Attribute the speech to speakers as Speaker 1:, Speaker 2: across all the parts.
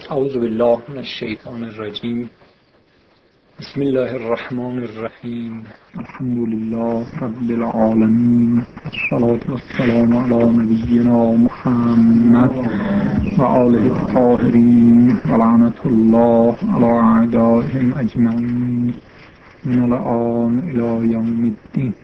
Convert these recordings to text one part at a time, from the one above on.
Speaker 1: اعوذ بالله من الشیطان الرجیم. بسم الله الرحمن الرحیم. الحمد لله رب العالمین. الصلاة والسلام علی نبینا محمد و آله الطاهرین و لعنت الله علی اعدائهم اجمعین من الآن الی یوم الدین.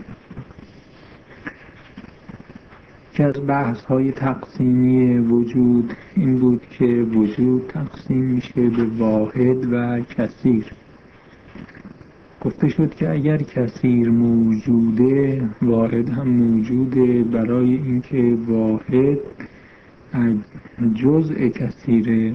Speaker 1: که از بحث های تقسیمی وجود این بود که وجود تقسیم میشه به واحد و کثیر. گفته شد که اگر کثیر موجوده واحد هم موجوده، برای اینکه واحد جزء کثیره.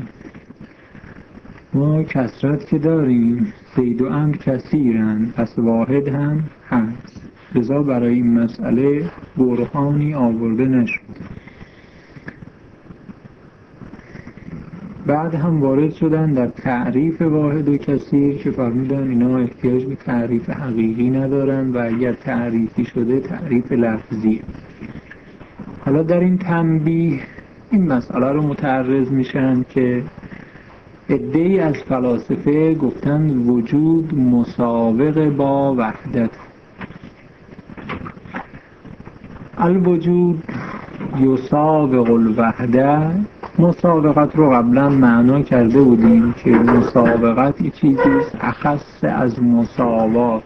Speaker 1: ما کثرت که داریم، زید و عمرو کثیرن، پس واحد هم هست. لذا برای این مسئله برهانی آورده نشد. بعد هم وارد شدن در تعریف واحد و کثیر که فرمودن اینا احتیاج به تعریف حقیقی ندارن و اگر تعریفی شده تعریف لفظی. حالا در این تنبیه این مسئله رو متعرض میشن که عده‌ای از فلاسفه گفتن وجود مساوق با وحدت. الوجود یساوق الوحده. مسابقت رو قبلا معنا کرده بودیم که مسابقت یه چیزیست اخص از مساوات،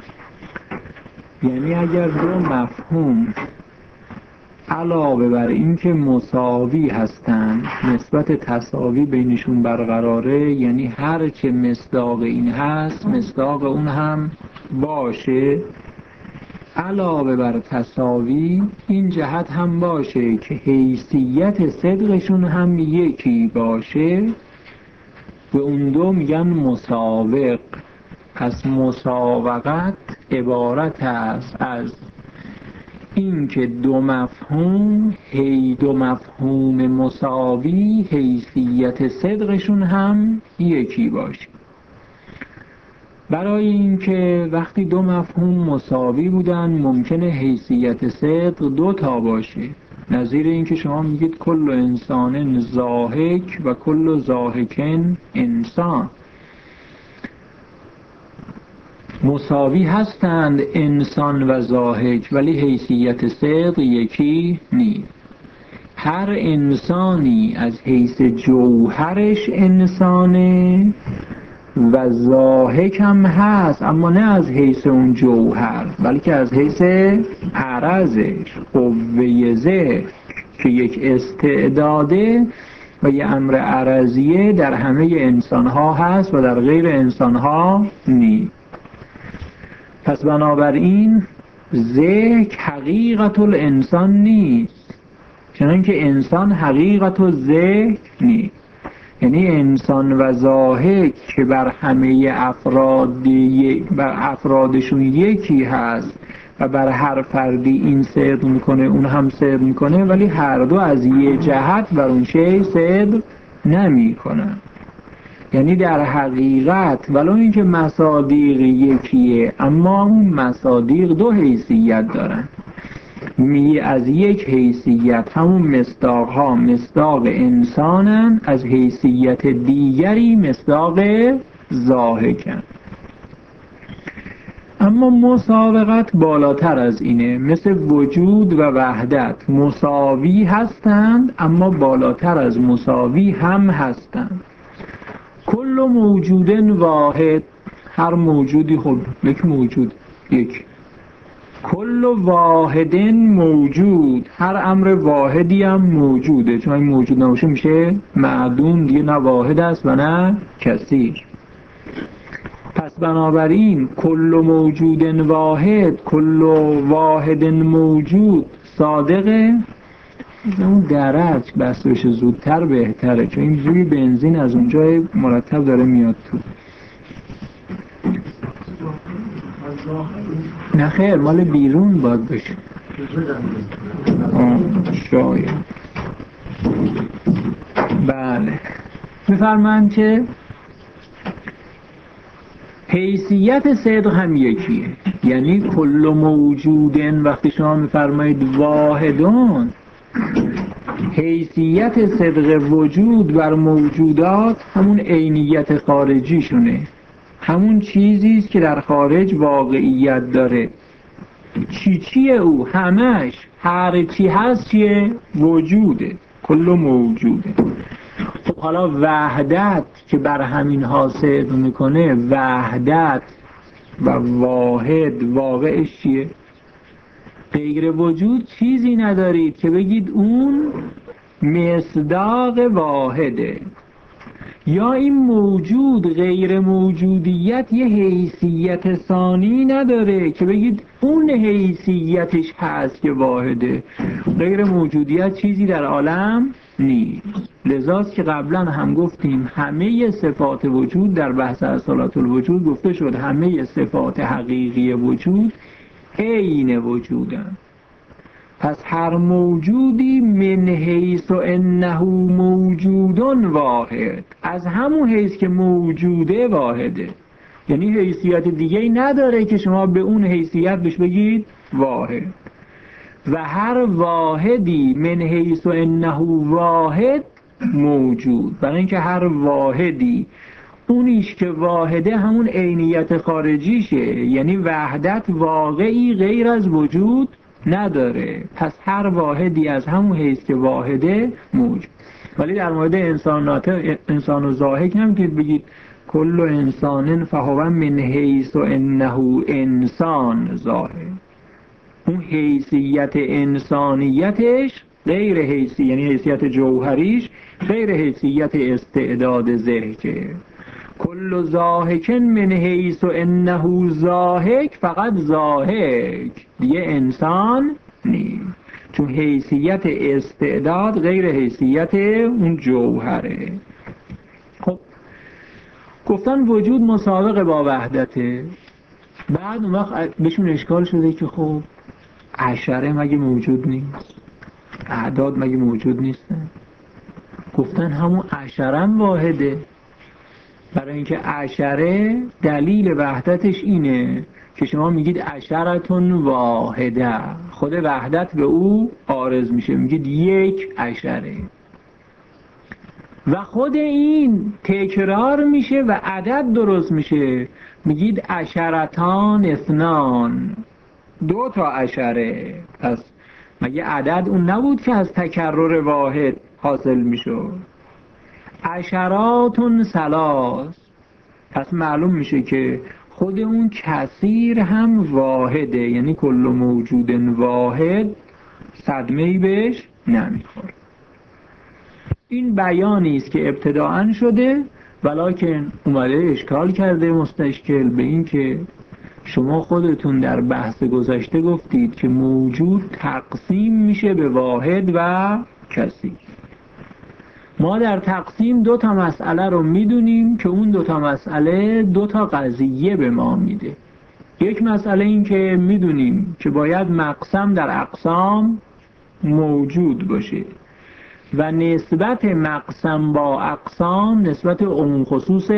Speaker 1: یعنی اگر دو مفهوم علاوه بر این که مساوی هستند نسبت تساوی بینشون برقراره، یعنی هر چه مصداق این هست مصداق اون هم باشه، علاوه بر تساوی این جهت هم باشه که حیثیت صدقشون هم یکی باشه، به اون دو میگن مساوق. پس مساوقت عبارت است از این که دو مفهوم مساوی حیثیت صدقشون هم یکی باشه. برای اینکه وقتی دو مفهوم مساوی بودن ممکنه حیثیت صدق دو تا باشه، نظیر اینکه شما میگید کل انسان ضاحک و کل ضاحکن انسان. مساوی هستند انسان و ضاحک ولی حیثیت صدق یکی نیست. هر انسانی از حیث جوهرش انسانه و ضاحک هم هست، اما نه از حیث اون جوهر بلکه از حیث عرضش، قوه ذهن که یک استعداده و یک امر عرضیه در همه انسان ها هست و در غیر انسان ها نیست. پس بنابراین ذهن حقیقت الانسان نیست، چنانکه انسان حقیقت و ذهن نیست. یعنی انسان و ضاحک که بر همه افرادشون یکی هست و بر هر فردی این صدق میکنه اون هم صدق میکنه، ولی هر دو از یه جهت بر اون شی صدق نمیکنن. یعنی در حقیقت ولو اینکه مصادیق یکیه اما اون مصادیق دو حیثیت دارن. از یک حیثیت همون مصداق ها مصداق انسانن، از حیثیت دیگری مصداق ضاحکن. اما مساوقت بالاتر از اینه، مثل وجود و وحدت مساوی هستند اما بالاتر از مساوی هم هستند. کل موجود واحد، هر موجودی خب یک موجود یک. کل واحد موجود، هر امر واحدی هم موجوده، چون این موجود نباشه میشه معدوم دیگه، نه واحد است و نه کثیر. پس بنابراین کل موجود واحد، کل واحد موجود صادقه. اون درج بس بشه زودتر بهتره، چون این بوی بنزین از اونجای مرتب داره میاد تو. نه خیر، مال بیرون باید بشه. شاید. بله، میفرمایند که حیثیت صدق هم یکیه. یعنی کل موجودن وقتی شما میفرمایید واحدون، حیثیت صدق وجود بر موجودات همون عینیت خارجی شونه، همون چیزیست که در خارج واقعیت داره. چیه او؟ همش، هر چی هست چیه؟ وجوده، کل موجوده. خب حالا وحدت که بر همین حاصل میکنه، وحدت و واحد واقعش چیه؟ غیر وجود چیزی ندارید که بگید اون مصداق واحده. یا این موجود غیر موجودیت یه حیثیت ثانی نداره که بگید اون حیثیتش هست که واحده. غیر موجودیت چیزی در عالم نیست. لذاست که قبلا هم گفتیم همه صفات وجود در بحث اصالت الوجود گفته شد همه صفات حقیقی وجود عین وجودن. پس هر موجودی من حیث انه موجود واحد، از همون حیث که موجوده واحده، یعنی حیثیت دیگه ای نداره که شما به اون حیثیت بهش بگید واحد. و هر واحدی من حیث انه واحد موجود، برای اینکه هر واحدی اونیش که واحده همون عینیت خارجیشه، یعنی وحدت واقعی غیر از وجود نداره. پس هر واحدی از همون حیث که واحده موجود. ولی در مورد انسان و ضاحک نمیتونید بگید کل انسان فهو من حیث انه انسان ضاحک. اون حیثیت انسانیتش غیر حیثیت، یعنی حیثیت جوهریش غیر حیثیت استعداد ضحکه. کل ضاحک من حیث انه ضاحک، فقط ضاحک دیگه انسان نیست، چون حیثیت استعداد غیر حیثیت اون جوهره. خب گفتن وجود مسابقه با وحدته. بعد اون وقت بهشون اشکال شده که خب عشره مگه موجود نیست؟ اعداد مگه موجود نیستن؟ گفتن همون عشره هم واحده. برای اینکه عشره دلیل وحدتش اینه که شما میگید عشرتون واحده، خود وحدت به او عارض میشه، میگید یک عشره و خود این تکرار میشه و عدد درست میشه، میگید عشرتان اثنان، 2 تا عشره. پس مگه عدد اون نبود که از تکرر واحد حاصل میشد؟ عشراتون ثلاث، پس معلوم میشه که خود اون کثیر هم واحده، یعنی کل موجود واحد صدمه‌ای بهش نمیخوره. این بیانی است که ابتداءً شده، ولکن اومده اشکال کرده مستشکل به این که شما خودتون در بحث گذشته گفتید که موجود تقسیم میشه به واحد و کثیر. ما در تقسیم 2 تا مسئله رو میدونیم که اون 2 تا مسئله 2 تا قضیه به ما میده. یک مسئله این که میدونیم که باید مقسم در اقسام موجود باشه و نسبت مقسم با اقسام نسبت عموم خصوص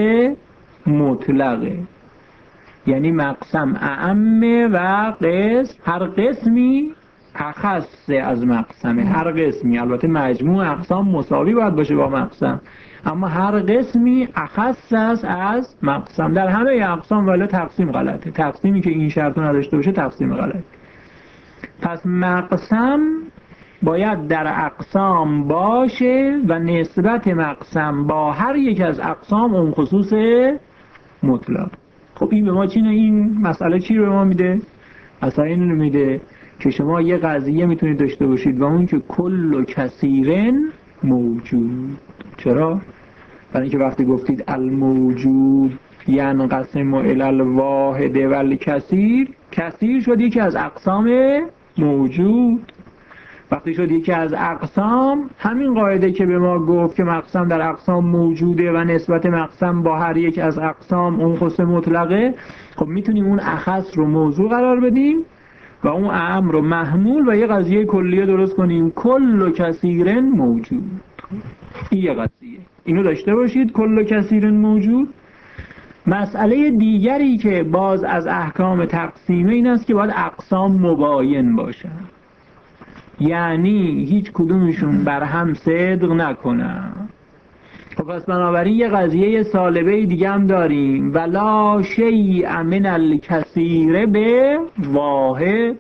Speaker 1: مطلقه، یعنی مقسم اعمه و قسم هر قسمی اخص از مقسمه. هر قسمی، البته مجموع اقسام مساوی باید باشه با مقسم، اما هر قسمی اخص است از مقسم. در همه اقسام ولی تقسیم غلطه، تقسیمی که این شرط رو نداشته باشه تقسیم غلط. پس مقسم باید در اقسام باشه و نسبت مقسم با هر یک از اقسام اون خصوص مطلق. خب این به ما چی؟ این مسئله چی رو به ما میده؟ اصلا این رو میده که شما یه قضیه میتونید داشته باشید و اون که کل کثیرن موجود. چرا؟ برای اینکه وقتی گفتید الموجود ینقسم الی الواحد والکثیر، کثیر شد یکی از اقسام موجود. وقتی شد یکی از اقسام، همین قاعده که به ما گفت که مقسم در اقسام موجوده و نسبت مقسم با هر یک از اقسام اون خصوص مطلقه، خب میتونیم اون اخص رو موضوع قرار بدیم و اون اعم رو محمول و یه قضیه کلیه درست کنیم، کل و کثیرن موجود. این یه قضیه، اینو داشته باشید، کل و کثیرن موجود. مسئله دیگری که باز از احکام تقسیمه این است که باید اقسام مباین باشن. یعنی هیچ کدومشون بر هم صدق نکنن. خب پس بنابراین یه قضیه سالبه دیگه هم داریم، ولا شیء من الکثیر به واحد.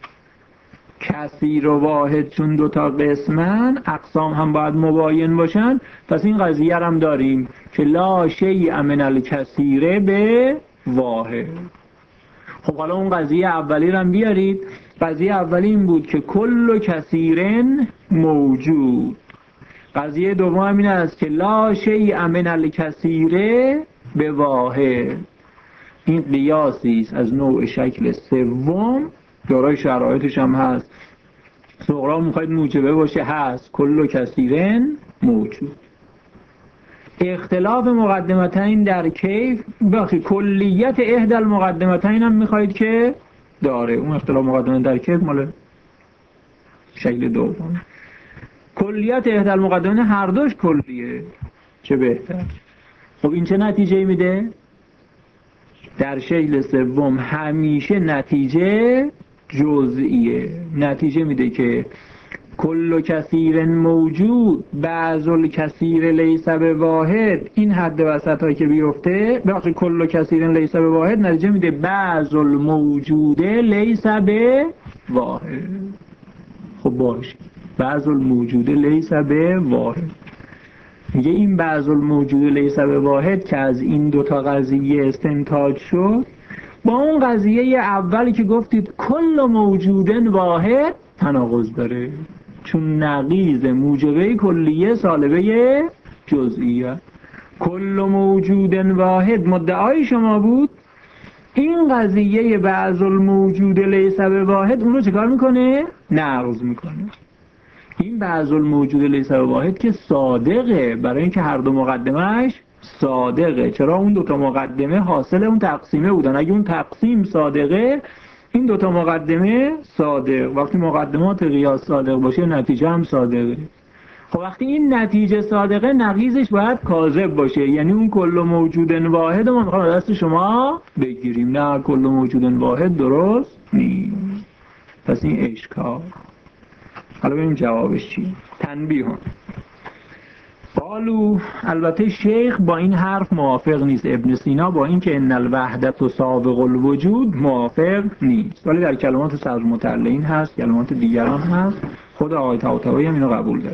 Speaker 1: کثیر و واحد چون دوتا قسمن، اقسام هم باید مباین باشن، پس این قضیه هم داریم که لا شیء من الکثیر به واحد. خب حالا اون قضیه اولی رو هم بیارید. قضیه اولی این بود که کل کثیرن موجود. قضیه دوم این است که لا شیء من الکثیر به واحد. این قیاسی است از نوع شکل سوم، دارای شرایطش هم هست. صغرا میخواید موجبه باشه، هست. کل کثیرن موجود. اختلاف مقدمتین در کیف، بخی کلیت احدى المقدمتین هم میخواید که داره. اون اختلاف مقدمتین در کیف مال شکل دوم. کلیت احدى المقدمتین هر دوش کلیه، چه بهتر. خب این چه نتیجه میده؟ در شکل سوم همیشه نتیجه جزئیه. نتیجه میده که کل کثیر موجود بعض الکثیر لیس به واحد. این حد وسط هایی که بیفته، بخشی کل کثیر لیس به واحد، نتیجه میده بعض الموجود لیس به واحد. خب باشه، بعض الموجود لیس به واحد. میگه این بعض الموجود لیس به واحد که از این دوتا قضیه استنتاج شد، با اون قضیه اولی که گفتید کل موجودن واحد تناقض داره، چون نقیض موجبه کلیه سالبه جزئیه. کل موجودن واحد مدعای شما بود، این قضیه بعض الموجود لیس به واحد اون رو چکار میکنه؟ نقض میکنه. این بعض الموجود لیس به واحد که صادقه، برای اینکه هر دو مقدمهش صادقه. چرا؟ اون دوتا مقدمه حاصل اون تقسیمه بودن. اگه اون تقسیم صادقه، این دوتا مقدمه صادق. وقتی مقدمات قیاس صادق باشه، نتیجه هم صادقه. خب وقتی این نتیجه صادقه، نقیضش باید کاذب باشه. یعنی اون کل موجود واحد ما میخوام دست شما بگیریم. نه، کل موجود واحد درست نیست. پس این اشکال. حالا ببینیم جوابش چی. تنبیه. قالو، البته شیخ با این حرف موافق نیست. ابن سینا با این که ان الوحدت سابق الوجود موافق نیست، ولی در کلمات صدر مطلعین هست، کلمات دیگر هم هست. خود آقای طباطبایی هم اینو قبول داره.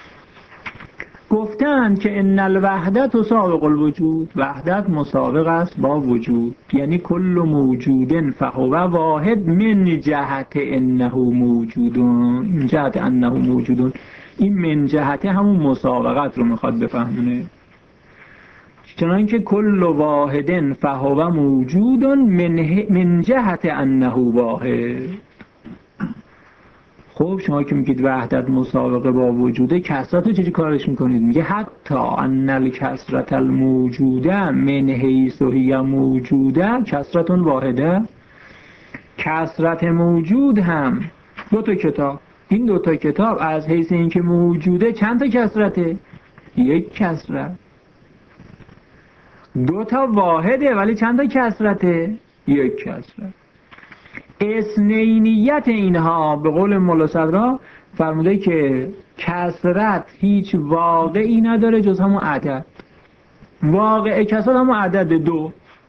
Speaker 1: گفتن که ان الوحدت سابق الوجود، وحدت مسابق است با وجود. یعنی کل موجود فهو واحد من جهت انه موجودون. من جهت انه موجودون، این من جهت همون مسابقت رو میخواد بفهمونه. چنانکه کل واحد فهو موجود من جهت انه واحد. خب شما که میگید وحدت مسابقه با وجوده، کثرت رو چجوری کارش میکنید؟ میگه حتی ان الکثرت الموجوده من حیث هی موجوده کثرت واحده. کثرت موجود هم دو تا کتاب، این دو تا کتاب از حیث اینکه موجوده چند تا کثرته؟ یک کثرت. دو تا واحده ولی چند تا کثرته؟ یک کثرت. اثنینیت اینها به قول مولا صدرا فرموده که کثرت هیچ واقعی نداره جز همون عدد. واقع کثرت همون عدد دو.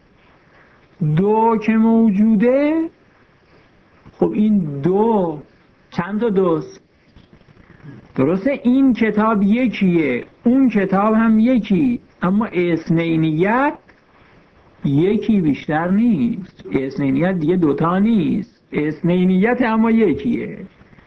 Speaker 1: دو که موجوده، خب این دو چند تا دوست؟ درسته این کتاب یکیه، اون کتاب هم یکی، اما اثنینیت یکی بیشتر نیست. اثنینیت دیگه دوتا نیست، اثنینیت اما یکیه.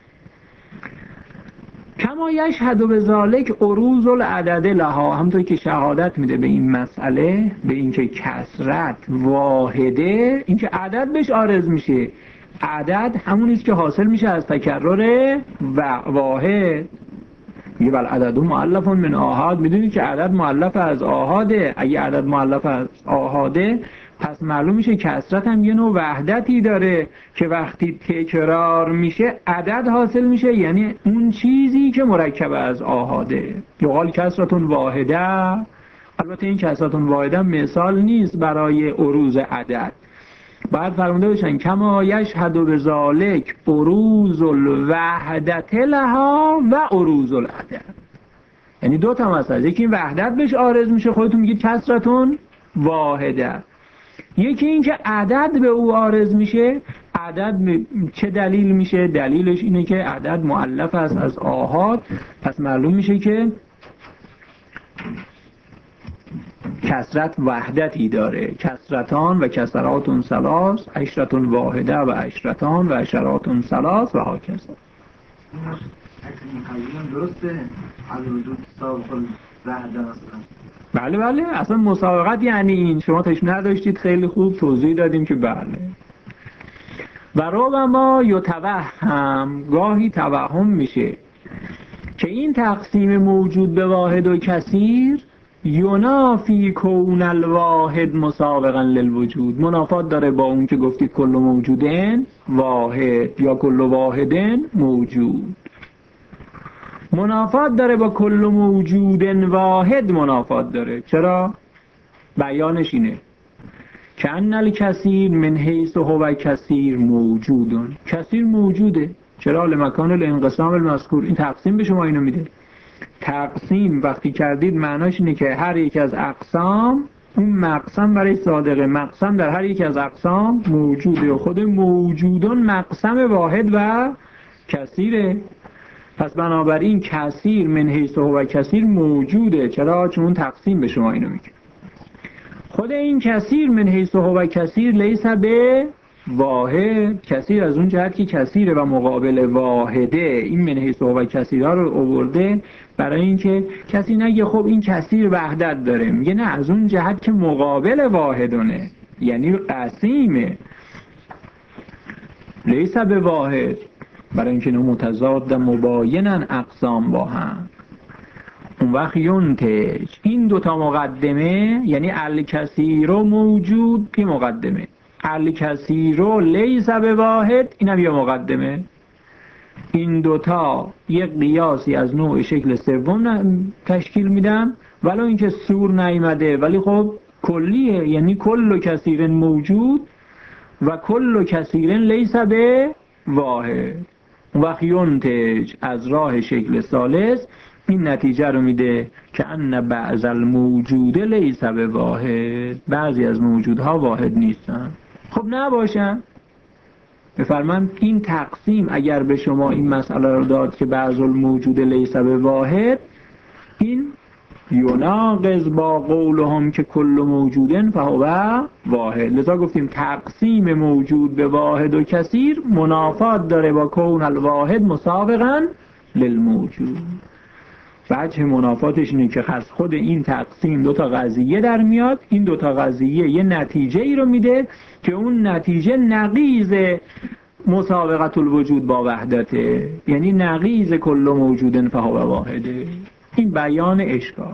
Speaker 1: کما یشهد به ذالک عروض العدد لها، همونطور که شهادت میده به این مسئله، به اینکه کثرت واحده، اینکه عدد بهش عارض میشه. عدد همونیست که حاصل میشه از تکرر واحد. میگه بل عدد مؤلف من آحاد. میدونید که عدد مؤلف از آحاده. اگه عدد مؤلف از آحاده، پس معلوم میشه کثرت هم یه نوع وحدتی داره که وقتی تکرار میشه عدد حاصل میشه، یعنی اون چیزی که مرکب از آحاده. یقال کثرتون واحده. البته این کثرتون واحده مثال نیست برای عروض عدد. باید فرموده باشن کما یشهد بذالک بروز الوحدت لها و عروض العدد. یعنی دو تا مسئله، یکی این وحدت بهش عارض میشه، خودتون میگید کسرتون واحده. یکی این که عدد به او عارض میشه. عدد چه دلیل میشه؟ دلیلش اینه که عدد مؤلف است از آحاد، پس معلوم میشه که کسرت وحدتی داره. کسرتان و کسراتون ثلاث، عشرتون واحده و عشرتان و عشراتون ثلاث و ها کسر.
Speaker 2: درسته از وجود سابق وحده مثلا.
Speaker 1: بله بله، اصلا مسابقت یعنی این. شما تشمیه نداشتید، خیلی خوب توضیح دادیم که بله. و ربما یتوهم، گاهی توهم میشه که این تقسیم موجود به واحد و کثیر ینافی کون الواحد مسابقا للوجود، منافات داره با اون که گفتید کل موجودن واحد یا کل واحدن موجود. منافات داره با کل موجودن واحد، منافات داره. چرا؟ بیانش اینه که ان الکثیر من حیث هو کثیر موجودن، کثیر موجوده. چرا؟ لمکان الانقسام المذکور. این تقسیم به شما اینو میده. تقسیم وقتی کردید معناش اینه که هر یک از اقسام، اون مقسم برای صادقه، مقسم در هر یک از اقسام موجوده و خود موجودن مقسم واحد و کثیره. پس بنابراین کثیر من حیث هو کثیر موجوده. چرا؟ چون تقسیم به شما اینو میگه. خود این کثیر من حیث هو کثیر لیس به واحد، کثیر از اون جهت که کثیره و مقابل واحده. این من حیث هو کثیر ها رو آورده برای اینکه کسی نگه خب این کثیر وحدت داره، میگه نه، از اون جهت که مقابل واحدونه، یعنی قسیمه. لیس به واحد، برای اینکه نو متضاد مباینن اقسام با هم. اون وقت ینتج، این دوتا مقدمه یعنی الکثیر موجود که مقدمه، الکثیر لیس به واحد اینم یه مقدمه. این دوتا یک قیاسی از نوع شکل سوم تشکیل میدن، ولو اینکه سور نیامده ولی خب کلیه، یعنی کل کثیر موجود و کل کثیر لیس به واحد. وقت ینتج از راه شکل ثالث این نتیجه رو میده که ان بعض الموجود لیس به واحد، بعضی از موجودها واحد نیستن. خب نباشن. بفرمان این تقسیم اگر به شما این مسئله رو داد که بعض الموجود لیس به واحد، این یناقض با قولهم که کل موجودن فهو واحد. لذا گفتیم تقسیم موجود به واحد و کثیر منافات داره با کون الواحد مسابقا للموجود. وجه منافاتش اینه که از خود این تقسیم دوتا قضیه در میاد. این دوتا قضیه یه نتیجه ای رو میده که اون نتیجه نقیض مسابقت الوجود با وحدته، یعنی نقیض کل موجودن فهو واحده. این بیان اشکال.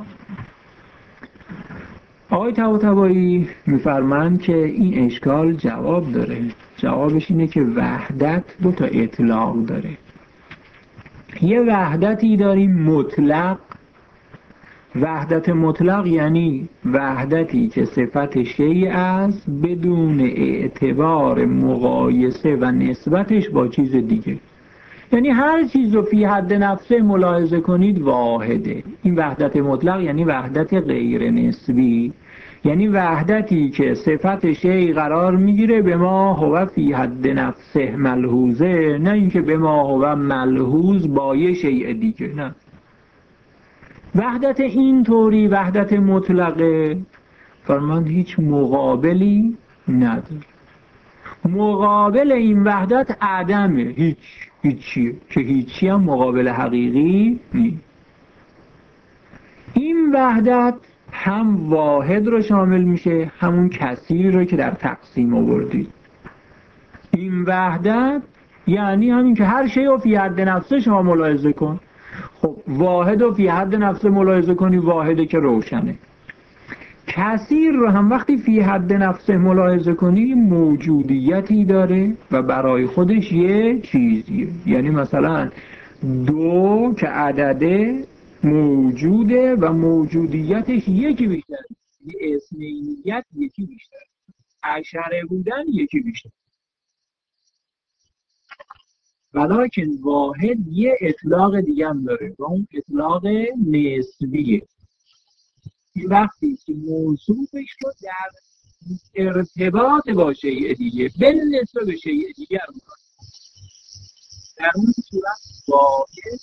Speaker 1: آقای طباطبایی میفرمند که این اشکال جواب داره. جوابش اینه که وحدت دوتا اطلاق داره. یه وحدتی داریم مطلق. وحدت مطلق یعنی وحدتی که صفت شیء است بدون اعتبار مقایسه و نسبتش با چیز دیگه. یعنی هر چیز رو فی حد نفسه ملاحظه کنید واحده. این وحدت مطلق یعنی وحدت غیر نسبی، یعنی وحدتی که صفت شیء قرار میگیره به ما هو فی حد نفسه ملحوظه، نه اینکه به ما هو ملحوظ با یه شیء دیگه. نه، وحدت این طوری وحدت مطلقه فرمان هیچ مقابلی نداره. مقابل این وحدت عدمه، هیچیه که هیچی هم مقابل حقیقی نیست. این وحدت هم واحد رو شامل میشه، همون کثیر رو که در تقسیم آوردید. این وحدت یعنی همین که هر شی رو فی حد نفسه شما ملاحظه کن. خب واحد رو فی حد نفسه ملاحظه کنی، واحده که روشنه. کثیر رو هم وقتی فی حد نفسه ملاحظه کنی موجودیتی داره و برای خودش یه چیزیه. یعنی مثلا دو که عدده موجوده و موجودیتش یکی بیشتر، یه اسمیت یکی بیشتر. عشره بودن یکی بیشتر. ولیکن واحد یه اطلاق دیگه هم داره و اون اطلاق نسبیه. این وقتی که موصوفش رو در ارتباط با شیء دیگه بالنسبه به شیء دیگر می‌کنه، در اون صورت واحد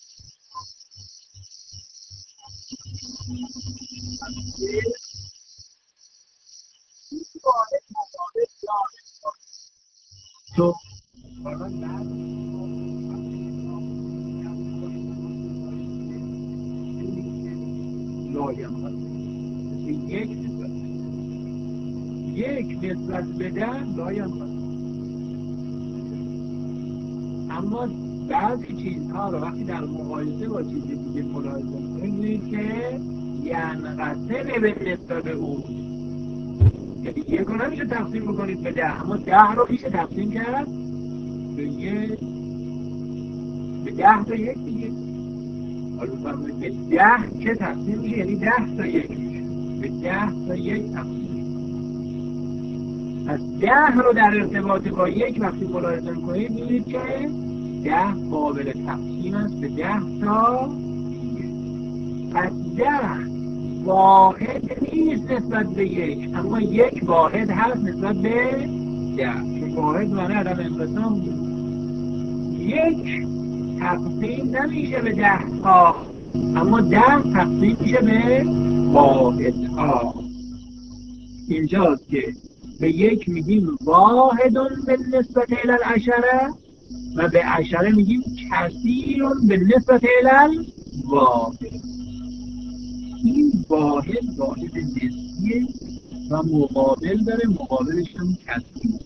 Speaker 1: واحد مقابل تو لایم یک نسبت به ده لایم. اما بعضی چیزها رو وقتی در مقایسه با چیز دیگه ملاحظه می‌کنید که ینقسم به نسبت به اون، یعنی یک رو نمیشه تقسیم بکنید به ده، اما ده رو میشه تقسیم کرد به یک، به 10 تا یک دیگه. حالا فرمایید به 10 که تقسیم میشه، یعنی 10 تا یک میشه، به 10 تا یک تقسیم میشه. پس 10 رو در ارتباط با یک وقتی ملاحظه می‌کنید می‌بینید که 10 قابل تقسیم است به 10 تا دیگه. پس 10 واحد نیست نسبت به یک، اما یک واحد هست نسبت به 10 که واحد معنی عدم انقسام بود. یک تقسیم نمیشه به 10 تا، اما 10 تقسیم میشه به واحد ها. اینجاست که به یک میگیم واحدون به نسبت الی العشره و به عشره میگیم کثیرون به نسبت الی الواحد. این واحد واحد نسبیه و مقابل داره، مقابلش هم کثیر.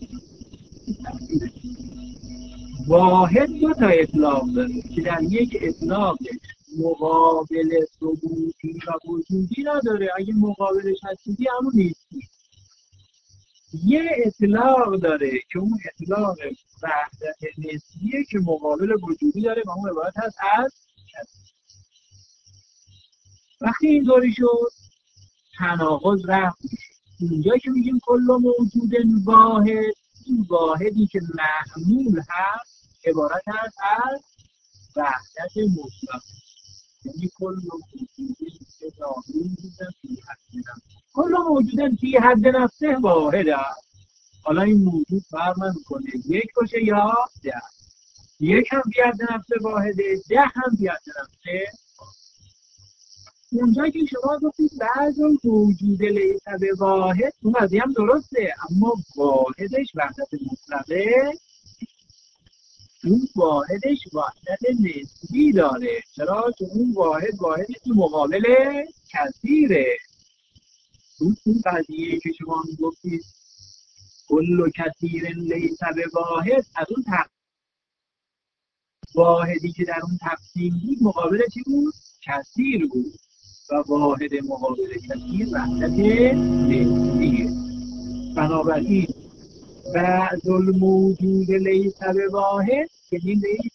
Speaker 1: واحد دو تا اطلاق داره که در یک اطلاق مقابل ثبوتی و وجودی نداره. اگه مقابلش هستی همون نیستی. یه اطلاق داره که اون اطلاق وحدت نسبیه که مقابل وجودی داره و اون عبارت هست از کثیر. وقتی اینطوری شد تناقض رفت. اینجا که میگیم کل موجود واحد، این واحدی که محمول هست عبارت هست از وحدت مطلق، یعنی کل موجود که ظاهری بودن فی حد نفسه، کل موجودن فی حد نفسه واحد هست. حالا این موجود فرق نمی‌کنه یک باشه یا 10. یک هم فی حد نفسه واحده، 10 هم فی حد نفسه. اونجا که شما گفتید بعض موجود لیس به واحد، اون قضیه هم درسته، اما واحدش وحدت مطلقه، اون واحدش وحدت نسبی داره. چرا؟ چون اون واحدی که مقابل کثیره. اون قضیه که شما میگفتید کل کثیر لیس به واحد، از اون واحدی که در اون تقسیم بود مقابل چی بود؟ کثیر بود و واحد مقابل کثیر وحدت نسبیه. بنابراین بعض الموجود لیس به واحد یعنی لیس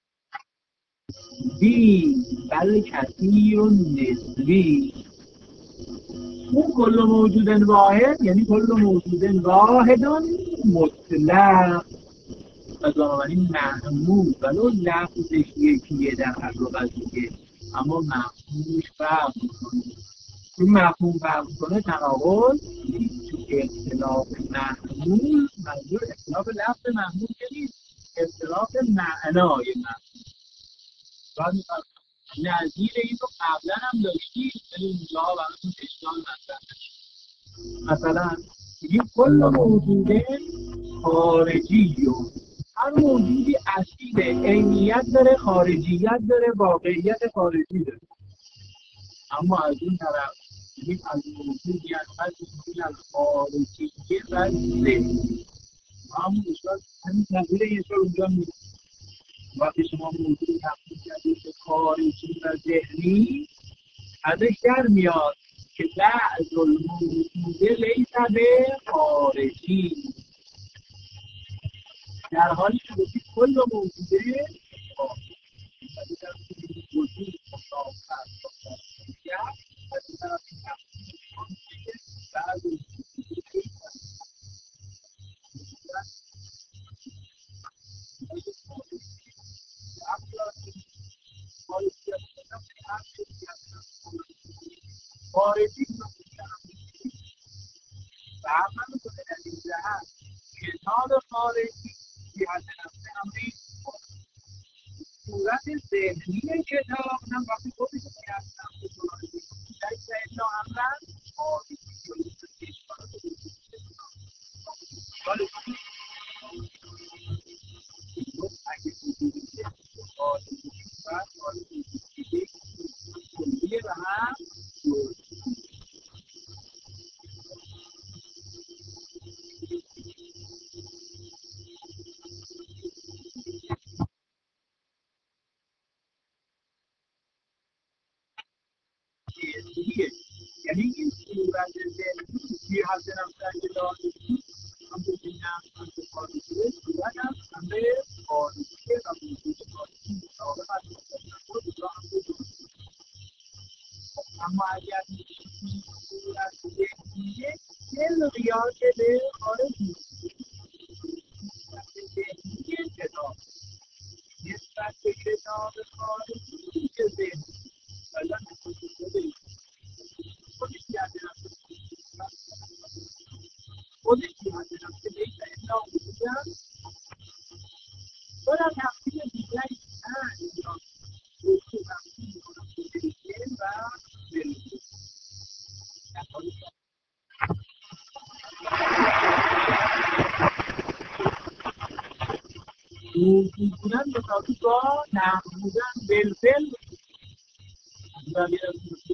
Speaker 1: بی بل کثیر نسبی. اون کل موجود واحد یعنی کل موجود واحد مطلق و بنابراین محمول ولو لفظش یکیه در هر دو قضیه، اما مفهومش فرق میکنه. این مفهوم فرق کنه تناقض نیست، چون اختلاف محمول منظور اختلاف لفظ محمول که نیست، اختلاف معنای محمول. باید نظیر این رو قبلا هم داشتیم ولی اینجا براتون اشکال مطرح نشد. مثلا میگیم کل موجود خارجی و هر موجودی اصیل عینیت داره، خارجیت داره، واقعیت خارجی داره. اما از اون طرف میگیم از موجودی از خارجیه و ذهنی. همون اشکال همین نظیر این رو اونجا میگیم. وقتی شما موجود تقسیم کردید به خارجی و ذهنی، ازش در میاد که بعض الموجود لیس به خارجی، در حالی که بسید کل موجوده وجود مشابه از این طرف بعض
Speaker 3: خارجی و همه میکنه در این جهت کتاب خارجی جهت نفس امری صورت ذهنی کتاب هم وقتی خودش جهت نفس خارجی در ذهن امرن خارجی ولی اگه وجودی خارجی و خارجی کلیه و هم یعنی این صورت ذهنی جهت نفس که داریم هم ببینم هم به خارجی صورت هم همه خارجی و وجود خارجی مطابق از خود را هم بکنیم. اما اگر این صورت ذهنیه دل قیاس به خارجی صورت ذهنی کتاب نسبت به کتاب خارجی که ذهنی مثلا خودش جهت نفس خودش جهت نفس لیس الا وجودن ولا تفصیل دیگری نه اینجا دوستی تفصیل میکنم به دل و دل موجود بودن مساوی با نقل بودن بالفعل و بالفعل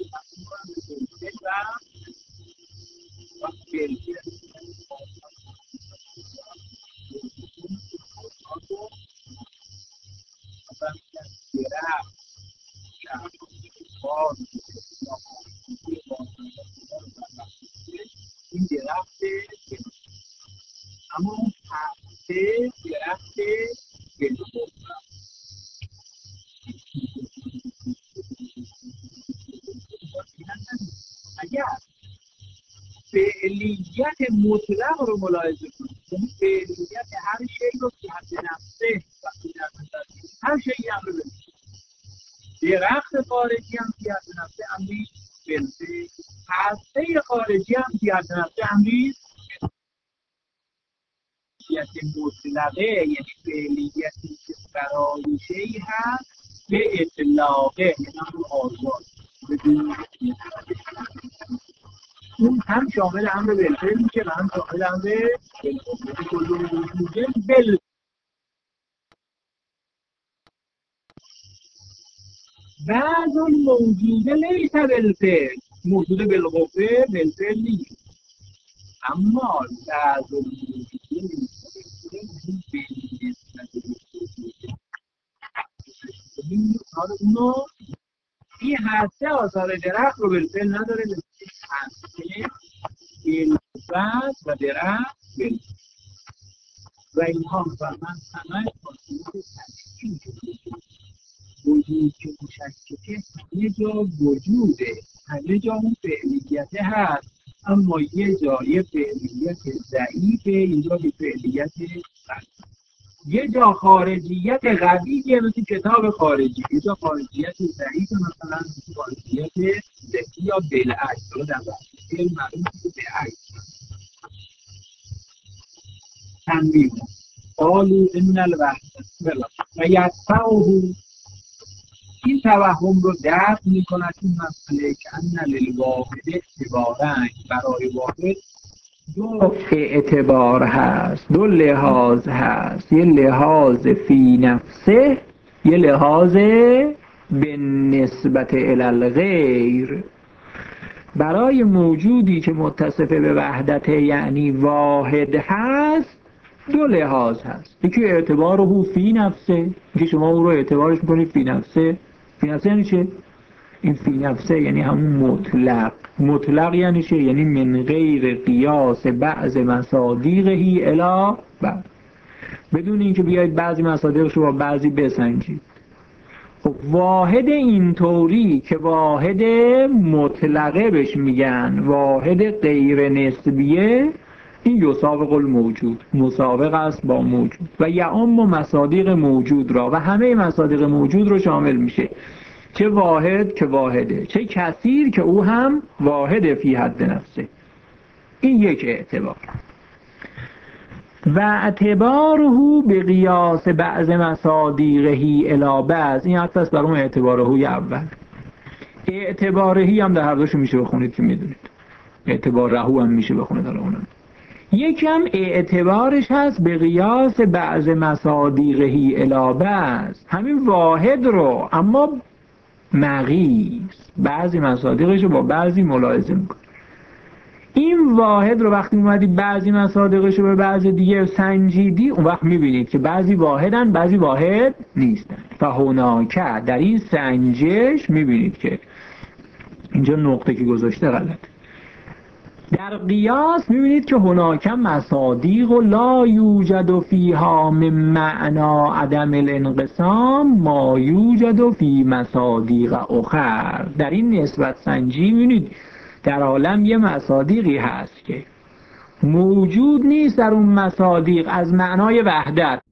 Speaker 3: و بالفعل این درخت اما اون هفته درخت گلوبوم اگر فعلیت مطلق رو ملاحظه کنید یعنی فعلیت هر شی رو که حد نفسه وقتی در نظر بگیرید هر شیئی هم رو ببینید درخت خارجی هم که حد نفسه امری بلده هسته خارجی هم که حد نفسه امری فعلیت مطلقه یعنی فعلیتی که برای شیئی هست به اطلاقه یعنی همون آزاد بدون اون هم شامل امر بالفعل میشه و هم شامل امر بالفعل کل وجوده بل بعض الموجوده لیس بالفعل موجود بالقوه بالفعل نیست اما بعض الموجوده اونو این هسته آثار درخت رو بالفعل نداره هسته الفت و درخت بالفعل و اینها من همه مطلوب تشکیل وجود که مشککه همه جا وجوده همه جا اون فعلیت هست اما یه جای فعلیت ضعیفه اینجا به فعلیت قوی یه جا خارجیت قویه مثل کتاب خارجی یه جا خارجیت ضعیف مثلا مثل خارجیت ذهنی یا بالعکس رو در واقع معلوم که بالعکس تنبیه قالوا ان الوحدة و یدفعه این توهم رو دفع می‌کند این مسئله که ان للواحد اعتبارن برای واحد دو اعتبار هست دو لحاظ هست یه لحاظ فی نفسه یه لحاظ به نسبت الالغیر برای موجودی که متصف به وحدت یعنی واحد هست دو لحاظ هست یکی اعتبار او فی نفسه که شما او رو اعتبارش میکنید فی نفسه فی نفسه یعنی چه؟ این فی نفسه یعنی همون مطلق مطلق یعنی چه؟ یعنی من غیر قیاس بعض مصادیقهی الی بعض بدون اینکه بیاید بعضی مصادیقش رو با بعضی بسنجید خب واحد اینطوری که واحد مطلقه بهش میگن واحد غیر نسبیه این یسابق الموجود مسابق است با موجود و یعم مصادیق موجود را و همه مصادیق موجود رو شامل میشه
Speaker 1: چه واحد که واحده، چه کثیر که او هم واحد فی حد نفسه. این یک اعتبار. و اعتباره به قیاس بعض مصادیقهی الی بعض، این حتی است بر اون اعتباره اول. اعتبارهی هم در هر دوشو میشه بخونید که میدونید، اعتباره هم میشه بخونید. حالا اونم یکم اعتبارش هست به قیاس بعض مصادیقهی الی بعض، همین واحد رو اما مقیس، بعضی مصادیقش رو با بعضی ملاحظه میکنه. این واحد رو وقتی اومدی بعضی مصادیقش رو به بعض دیگه سنجیدی، اون وقت میبینید که بعضی واحدن بعضی واحد نیستن. فهناکه در این سنجش میبینید که اینجا نقطه که گذاشته غلط. در قیاس میبینید که هناکه مصادیق و لا یوجد فیها من معنا عدم الانقسام ما یوجد فی مصادیق اخر. در این نسبت سنجی میبینید در عالم یه مصادیقی هست که موجود نیست در اون مصادیق از معنای وحدت،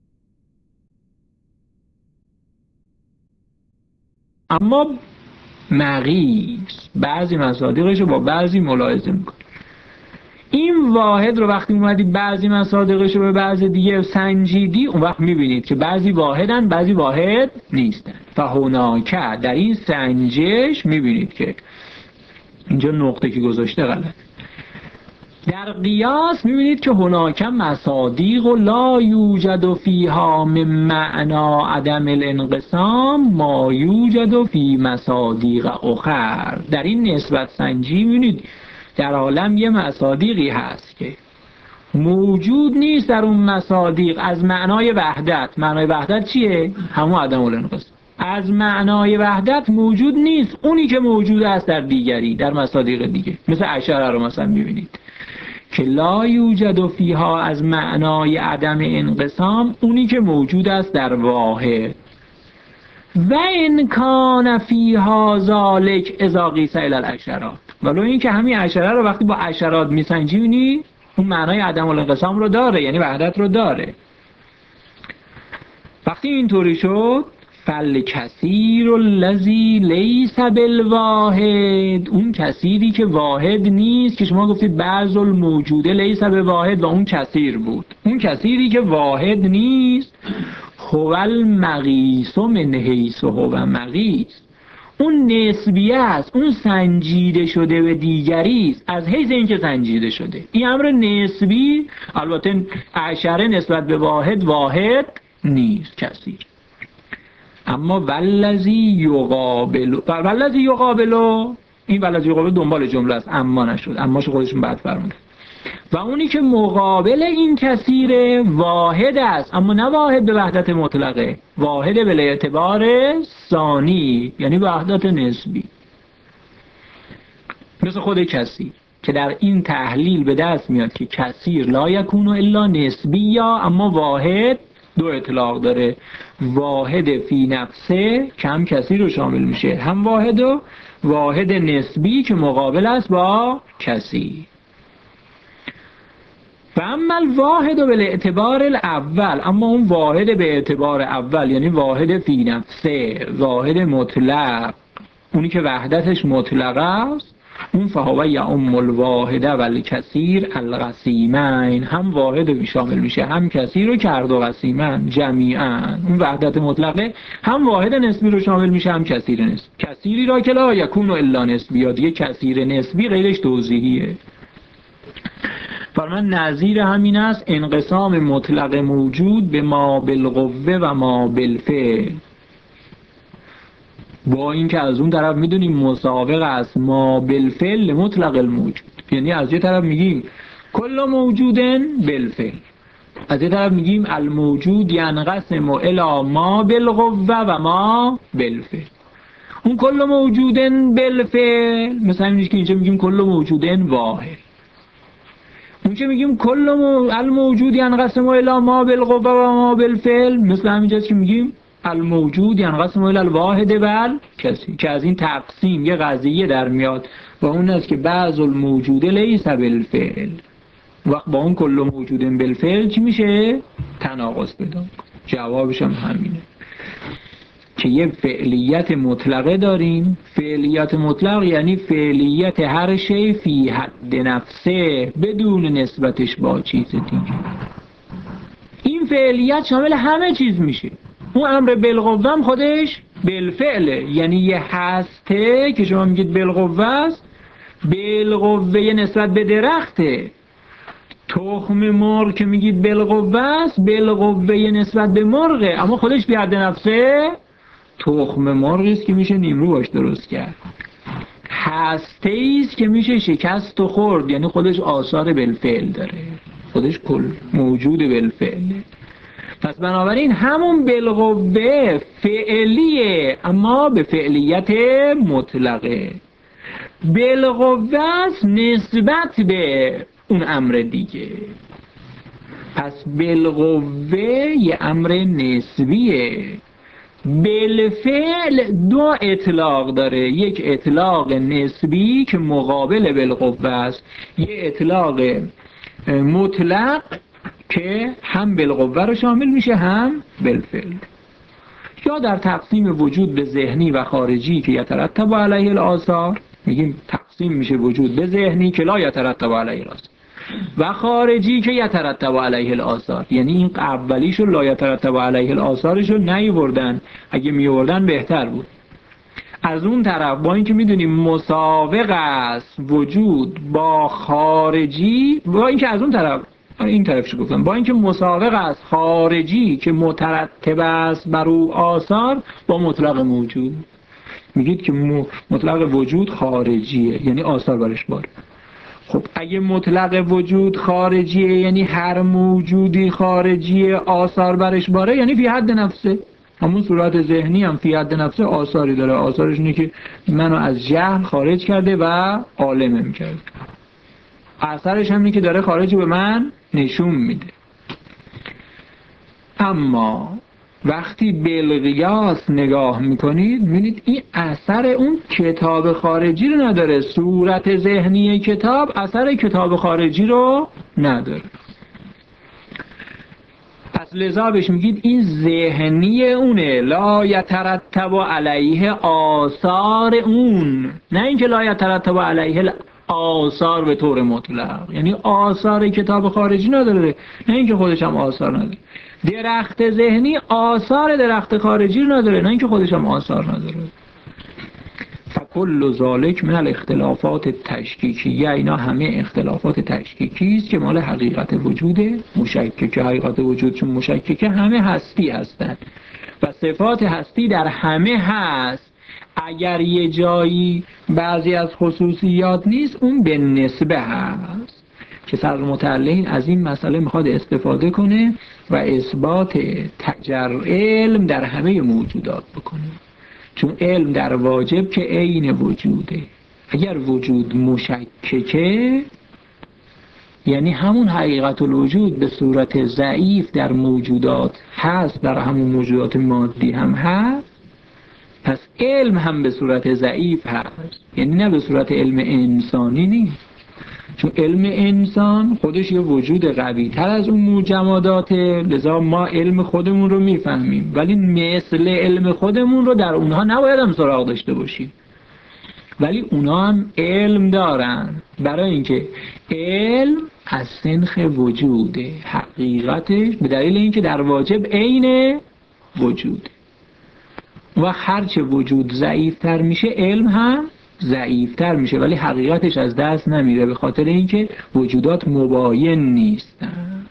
Speaker 1: اما مقیس، بعضی مصادیقش رو با بعضی ملاحظه میکنه. این واحد رو وقتی اومدی بعضی مصادیقش رو به بعضی دیگه سنجیدی، اون وقت میبینید که بعضی واحدن بعضی واحد نیستن. فهناکه در این سنجش میبینید که اینجا نقطه که گذاشته غلط. در قیاس میبینید که هناکه مصادیق و لا یوجد فیها من معنا عدم الانقسام ما یوجد فی مصادیق اخر. در این نسبت سنجی میبینید در عالم یه مصادیقی هست که موجود نیست در اون مصادیق از معنای وحدت. معنای وحدت چیه؟ همون عدم الانقسام. از معنای وحدت موجود نیست اونی که موجود است در دیگری، در مصادیق دیگه. مثل اشعره رو مثلا میبینید که لا یوجد فیها از معنای عدم انقسام اونی که موجود است در واحد. و ان کان فیها ذالک اذا قیس الی الاشرات، ولو این که همین اشعره رو وقتی با اشرات میسنجی میبینی اون معنای عدم الانقسام رو داره، یعنی وحدت رو داره. وقتی اینطوری شد فالکثیر الذی لیس بالواحد، اون کثیری که واحد نیست که شما گفتید بعض الموجوده لیس بواحد و اون کثیر بود، اون کثیری که واحد نیست هو المقیس من حیث هو مقیس، اون نسبیه است، اون سنجیده شده به دیگری است از حیث اینکه سنجیده شده. این امر نسبی، البته اشعره نسبت به واحد واحد نیست، کثیر. اما والذی یقابل، این والذی یقابل دنبال جمله است، اما نشد، اماش خودشون بعد فرموده. و اونی که مقابل این کثیر واحد است، اما نه واحد به وحدت مطلقه، واحد به اعتبار ثانی، یعنی وحدت نسبی، مثل خود کثیر که در این تحلیل به دست میاد که کثیر لا یکون الا نسبی، یا اما واحد دو اطلاق داره، واحد فی نفسه که هم کثیر رو شامل میشه، هم واحد و واحد نسبی که مقابل است با کثیر. و اما الواحد بالاعتبار الاول، اما اون واحد به اعتبار اول یعنی واحد فی نفسه، واحد مطلق، اونی که وحدتش مطلق است، اون فهو یعم الواحد و الکثیر القسیمین، هم واحد شامل میشه هم کثیر رو کرد و قسیمن جمیعا، اون وحدت مطلقه هم واحد نسبی رو شامل میشه هم کثیر نسبی، کثیری را که لا یکون الا نسبی، یا دیگه کثیر نسبی غیرش توضیحیه. فرمان نظیر همین است انقسام مطلق موجود به ما بالقوه و ما بالفعل، با این که از اون طرف میدونیم مسابق است ما بالفعل مطلق الموجود، یعنی از یه طرف میگیم کل موجودن بالفعل، از یه طرف میگیم الموجود ینقسم الی ما بالقوه و ما بالفعل. اون کل موجودن بالفعل مثلا اینه که اینجا میگیم کل موجودن واحد، اون که میگیم کل الموجود ینقسم الی ما بالقوه و ما بالفعل مثل همینجاست که میگیم الموجود ینقسم الی الواحد والکثیر، که از این تقسیم یه قضیه در میاد و اون است که بعض الموجود لیس بالفعل، وقت با اون کل موجود بالفعل چی میشه؟ تناقض پیدا. جوابش هم همینه. که یه فعلیت مطلقه داریم. فعلیت مطلق یعنی فعلیت هر شی فی حد نفسه بدون نسبتش با چیز دیگه. این فعلیت شامل همه چیز میشه. اون امر بالقوه هم خودش بالفعله، یعنی یه هسته که شما میگید بالقوه است، بالقوه نسبت به درخته. تخم مرغ که میگید بالقوه است، بالقوه نسبت به مرغه، اما خودش فی حد نفسه تخم مرغی است که میشه نیمرو باش درست کرد. هسته است که میشه شکست و خورد، یعنی خودش آثار بالفعل داره، خودش کل موجود بالفعله. پس بنابراین همون بالقوه فعلیه اما به فعلیت مطلقه. بالقوه است نسبت به اون امر دیگه. پس بالقوه یه امر نسبیه. بالفعل دو اطلاق داره، یک اطلاق نسبی که مقابل بالقوه است، یه اطلاق مطلق که هم بالقوه رو شامل میشه هم بالفعل. یا در تقسیم وجود به ذهنی و خارجی که یترتب علیه الآثار میگیم تقسیم میشه وجود به ذهنی که لا یترتب علیه الآثار و خارجی که یترتب علیه الآثار، یعنی این اولیشو لا یترتب علیه الآثارشو نیوردن، اگه میوردن بهتر بود. از اون طرف با اینکه میدونیم مسابق است وجود با خارجی، با اینکه از اون طرف این طرفش گفتم، با اینکه مسابق است خارجی که مترتب است بر او آثار با مطلق موجود، میگید که مطلق وجود خارجیه یعنی آثار برش باره. خب اگه مطلق وجود خارجیه یعنی هر موجودی خارجیه آثار برش باره، یعنی فی حد نفسه. همون صورت ذهنی هم فی حد نفسه آثاری داره. آثارش اینه که منو از جهل خارج کرده و عالمم کرده. اثرش هم اینه که داره خارج به من نشون میده. اما وقتی بالقیاس نگاه میکنید میبینید این اثر اون کتاب خارجی رو نداره. صورت ذهنی کتاب اثر کتاب خارجی رو نداره. پس لذا بهش میگید این ذهنی اونه، لا یترتب علیه آثار اون، نه اینکه لا یترتب علیه آثار به طور مطلق، یعنی آثار کتاب خارجی نداره، نه اینکه خودش هم آثار نداره. درخت ذهنی آثار درخت خارجی نداره، نه اینکه خودش هم آثار نداره. فکل ذالک من الاختلافات تشکیکیه، اینا همه اختلافات تشکیکی است که مال حقیقت وجوده مشککه. حقیقت وجود چون مشککه همه هستی هستند و صفات هستی در همه هست. اگر یه جایی بعضی از خصوصیات نیست اون به نسبه هست که صدر متعلقین از این مسئله میخواد استفاده کنه و اثبات علم در همه موجودات بکنه. چون علم در واجب که عین وجوده. اگر وجود مشککه یعنی همون حقیقت الوجود به صورت ضعیف در موجودات هست، در همون موجودات مادی هم هست، پس علم هم به صورت ضعیف هست، یعنی نه به صورت علم انسانی نیست. چون علم انسان خودش یه وجود قوی تر از اون جماداته، لذا ما علم خودمون رو میفهمیم ولی مثل علم خودمون رو در اونها نباید هم سراغ داشته باشیم. ولی اونها هم علم دارن، برای اینکه علم از سنخ وجوده، حقیقتش به دلیل اینکه در واجب عین وجوده. و هرچه وجود ضعیفتر میشه علم هم ضعیفتر میشه، ولی حقیقتش از دست نمیره به خاطر اینکه وجودات مباین نیستن.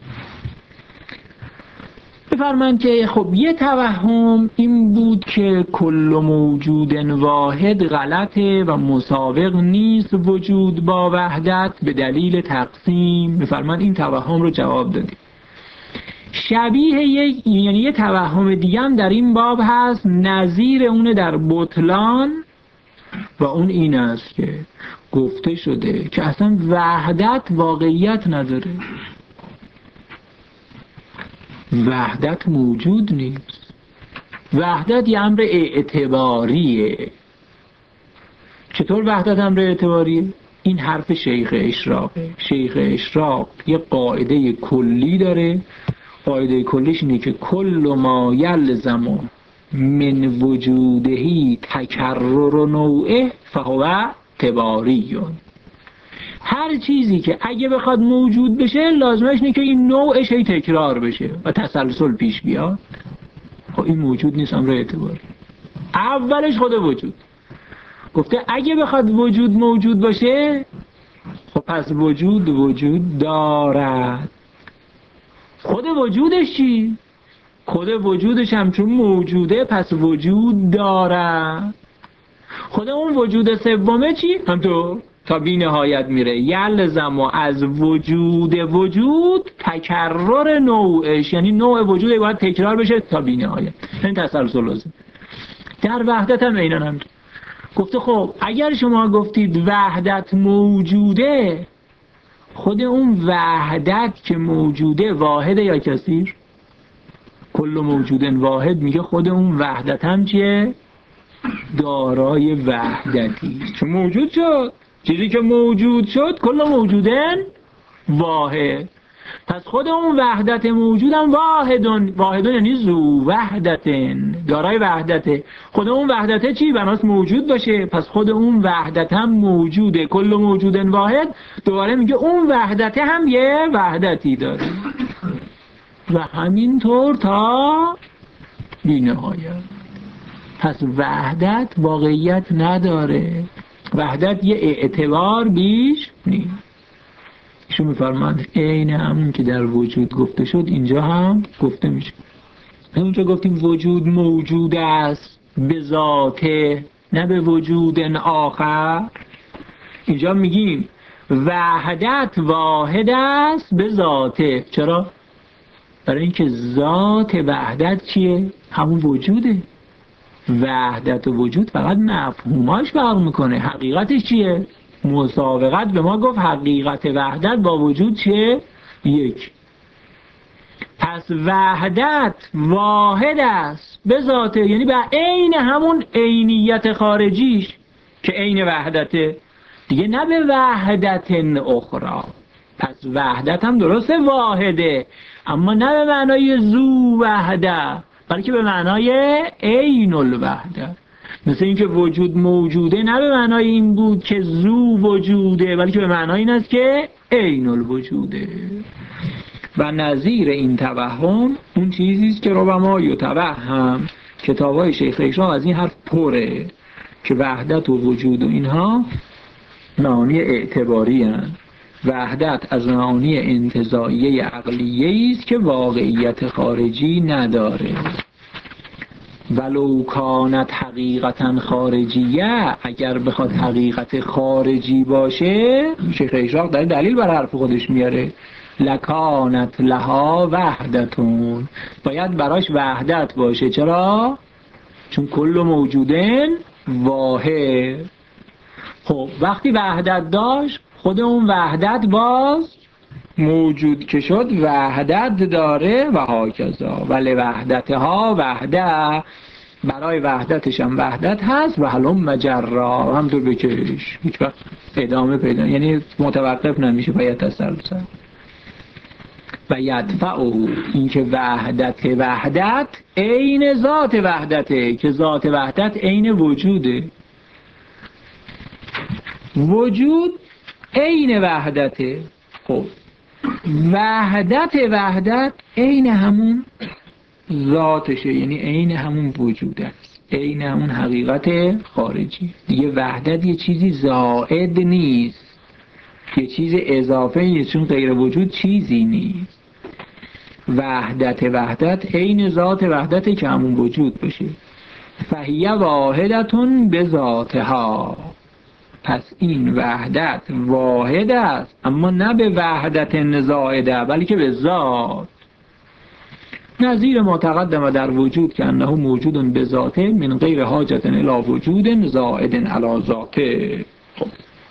Speaker 1: بفرمایید که خب یه توهم این بود که کل موجود واحد غلطه و مسابق نیست وجود با وحدت به دلیل تقسیم. بفرمایید این توهم رو جواب دادیم. شبیه یعنی یه توهم دیگه هم در این باب هست، نظیر اونه در بطلان، و اون این است که گفته شده که اصلا وحدت واقعیت نداره، وحدت موجود نیست. وحدت یه امر اعتباریه. چطور وحدت امر اعتباریه؟ این حرف شیخ اشراقه. شیخ اشراق یه قاعده کلی داره، قاعده کلیش اینه که کل ما یلزم من وجودهی تکرر نوعه فهو تباریون. هر چیزی که اگه بخواد موجود بشه لازمش اینه که این نوعش هی تکرار بشه و تسلسل پیش بیاد. خب این موجود نیست، امر اعتباری. اولش خود وجود گفته اگه بخواد وجود موجود باشه خب پس وجود دارد. خود وجودش چی؟ خود وجودش هم چون موجوده پس وجود دارد. خود اون وجود سومه چی؟ همطور تا بی نهایت میره. یلزم و از وجود تکرر نوعش، یعنی نوع وجود باید تکرار بشه تا بی نهایت. این تسلسل لازم. در وحدت هم عیناً همطور. گفته خب اگر شما گفتید وحدت موجوده، خود اون وحدت که موجوده واحده یا کثیر؟ کل موجودن واحد میگه خود اون وحدت هم چیه؟ دارای وحدتی. چون موجود شد، چیزی که موجود شد کل موجودن واحد. پس خود اون وحدت موجود هم واحدون یعنی ذو وحدتن، دارای وحدته. خود اون وحدته چی؟ بناس موجود باشه، پس خود اون وحدت هم موجوده. کل موجودن واحد دوباره میگه اون وحدته هم یه وحدتی داره و همینطور تا بی نهایت. پس وحدت واقعیت نداره، وحدت یه اعتبار بیش نیست. ایشون میفرماند عین همون که در وجود گفته شد اینجا هم گفته میشه. اونجا گفتیم وجود موجود است به ذاته نه به وجود آخر. اینجا میگیم وحدت واحد است به ذاته. چرا؟ برای اینکه ذات وحدت چیه؟ همون وجوده. وحدت و وجود فقط مفهوماش فرق میکنه، حقیقتش چیه؟ مسابقت به ما گفت حقیقت وحدت با وجود چیه؟ یک. پس وحدت واحد است به ذاته، یعنی به عین همون عینیت خارجیش که عین وحدته دیگه، نه به وحدت اخرى. پس وحدت هم درسته واحده، اما نه به معنای ذو وحده، بلکه به معنای عین الوحده. مثل اینکه وجود موجوده نه به معنای این بود که ذو وجوده، بلکه به معنای این است که عین الوجوده. و نظیر این توهم اون چیزیست که ربما یتوهم. کتابای شیخ اشراق از این حرف پره که وحدت و وجود و اینها معانی اعتباری هستند. وحدت از معانی انتزاعیه عقلیه است که واقعیت خارجی نداره. ولو کانت حقیقتا خارجیه، اگر بخواد حقیقت خارجی باشه، شیخ اشراق در دلیل بر حرف خودش میاره، لکانت لها وحدتون، باید براش وحدت باشه. چرا؟ چون کل موجودن واحد. خب وقتی وحدت داشت خود اون وحدت باز موجود که شد وحدت داره و هاکذا. ولی وحدتها وحده، برای وحدتش هم وحدت هست و هلم مجرا، همطور بکش هیچ وقت ادامه پیدا، یعنی متوقف نمیشه، باید تسلسل. و یدفعه، این که وحدت عین ذات وحدته، که ذات وحدت عین وجوده. وجود عین وحدته. خب وحدت عین همون ذاتشه، یعنی عین همون وجود است، عین همون حقیقت خارجی. دیگه وحدت یه چیزی زائد نیست، یه چیز اضافه نیست، چون غیر وجود چیزی نیست. وحدت عین ذات وحدته که همون وجود بشه. فهیه واحدتون به ذاتها، پس این وحدت واحد است، اما نه به وحدت زائده بلکه به ذات. نظیر ما تقدم در وجود که انه موجود به ذاته من غیر حاجت الی وجود زائد علی ذاته. خب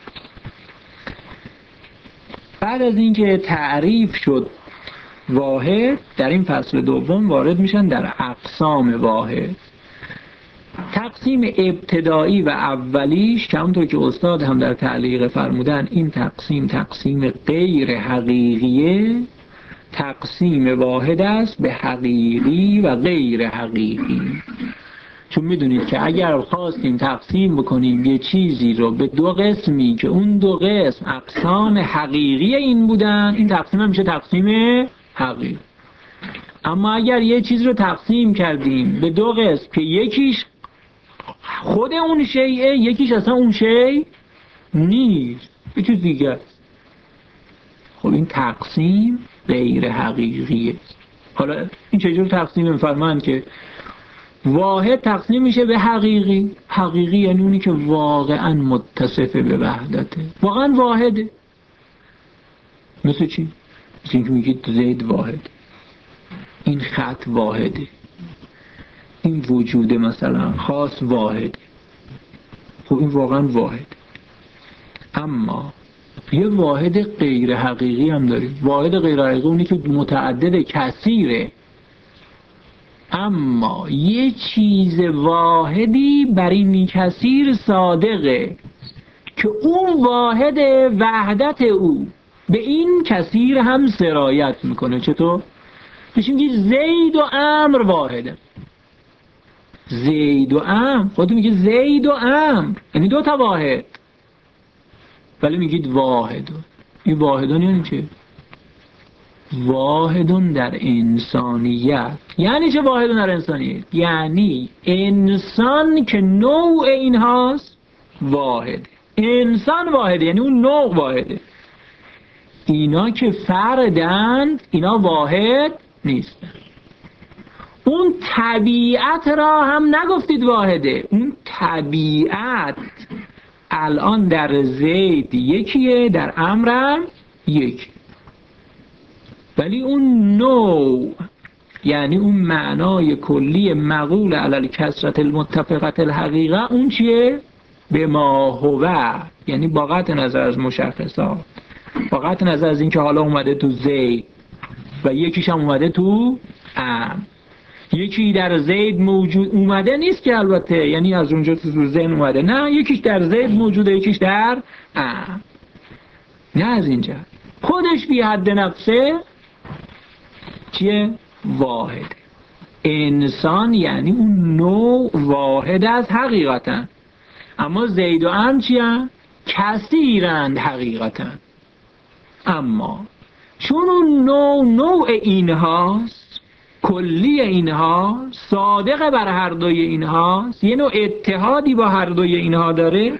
Speaker 1: بعد از اینکه تعریف شد واحد، در این فصل دوم وارد میشن در اقسام واحد. تقسیم ابتدایی و اولیش که همونطور که استاد هم در تعلیق فرمودن، این تقسیم غیر حقیقیه. تقسیم واحد است به حقیقی و غیر حقیقی. چون میدونید که اگر خواستیم تقسیم بکنیم یه چیزی رو به دو قسمی که اون دو قسم اقسام حقیقی این بودن، این تقسیم میشه تقسیم حقیقی. اما اگر یه چیز رو تقسیم کردیم به دو قسم که یکیش خود اون شیء، یکیش اصلا اون شیء نیست، یه چیز دیگه است، خب این تقسیم غیر حقیقیه. حالا این چجور تقسیم می‌فرمایند که واحد تقسیم میشه به حقیقی. حقیقی یعنی اونی که واقعا متصف به وحدته، واقعا واحده. مثل چی؟ مثل اینکه میگید زید واحد، این خط واحده، این وجود مثلا خاص واحد، خب این واقعا واحد. اما یه واحد غیر حقیقی هم داریم. واحد غیر حقیقی اونی که متعدد کثیره، اما یه چیز واحدی بر این کثیر صادقه که اون واحد وحدت او به این کثیر هم سرایت میکنه. چطور؟ میشه میگی زید و عمرو واحده. زید و عمرو، خودتون میگی زید و عمرو یعنی دو تا واحد، ولی میگید واحدون. این واحدون یعنی چه؟ واحدون در انسانیت. یعنی چه واحدون در انسانیت؟ یعنی انسان که نوع این هاست واحده. انسان واحده یعنی اون نوع واحده. اینا که فردند اینا واحد نیستن. اون طبیعت را هم نگفتید واحده. اون طبیعت الان در زید یکیه، در عمرو یک، ولی اون نوع یعنی اون معنای کلی مقول علی الکثرة المتفقة الحقیقه اون چیه؟ به ما هو، یعنی با قطع نظر از مشخصات، با قطع نظر از این که حالا اومده تو زید و یکیش هم اومده تو عمرو. یکی در زید موجود اومده نیست که البته، یعنی از اونجا تو ذهن اومده، نه، یکیش در زید موجوده، یکیش در عمرو. نه از اینجا خودش بی حد نفسه چیه؟ واحد. انسان یعنی اون نوع واحد از حقیقتا. اما زید و عمرو چیه؟ کثیرند حقیقتا. اما چون اون نوع اینهاست، کلی اینها، صادق بر هر دوی اینهاست، یه نوع اتحادی با هر دوی اینها داره،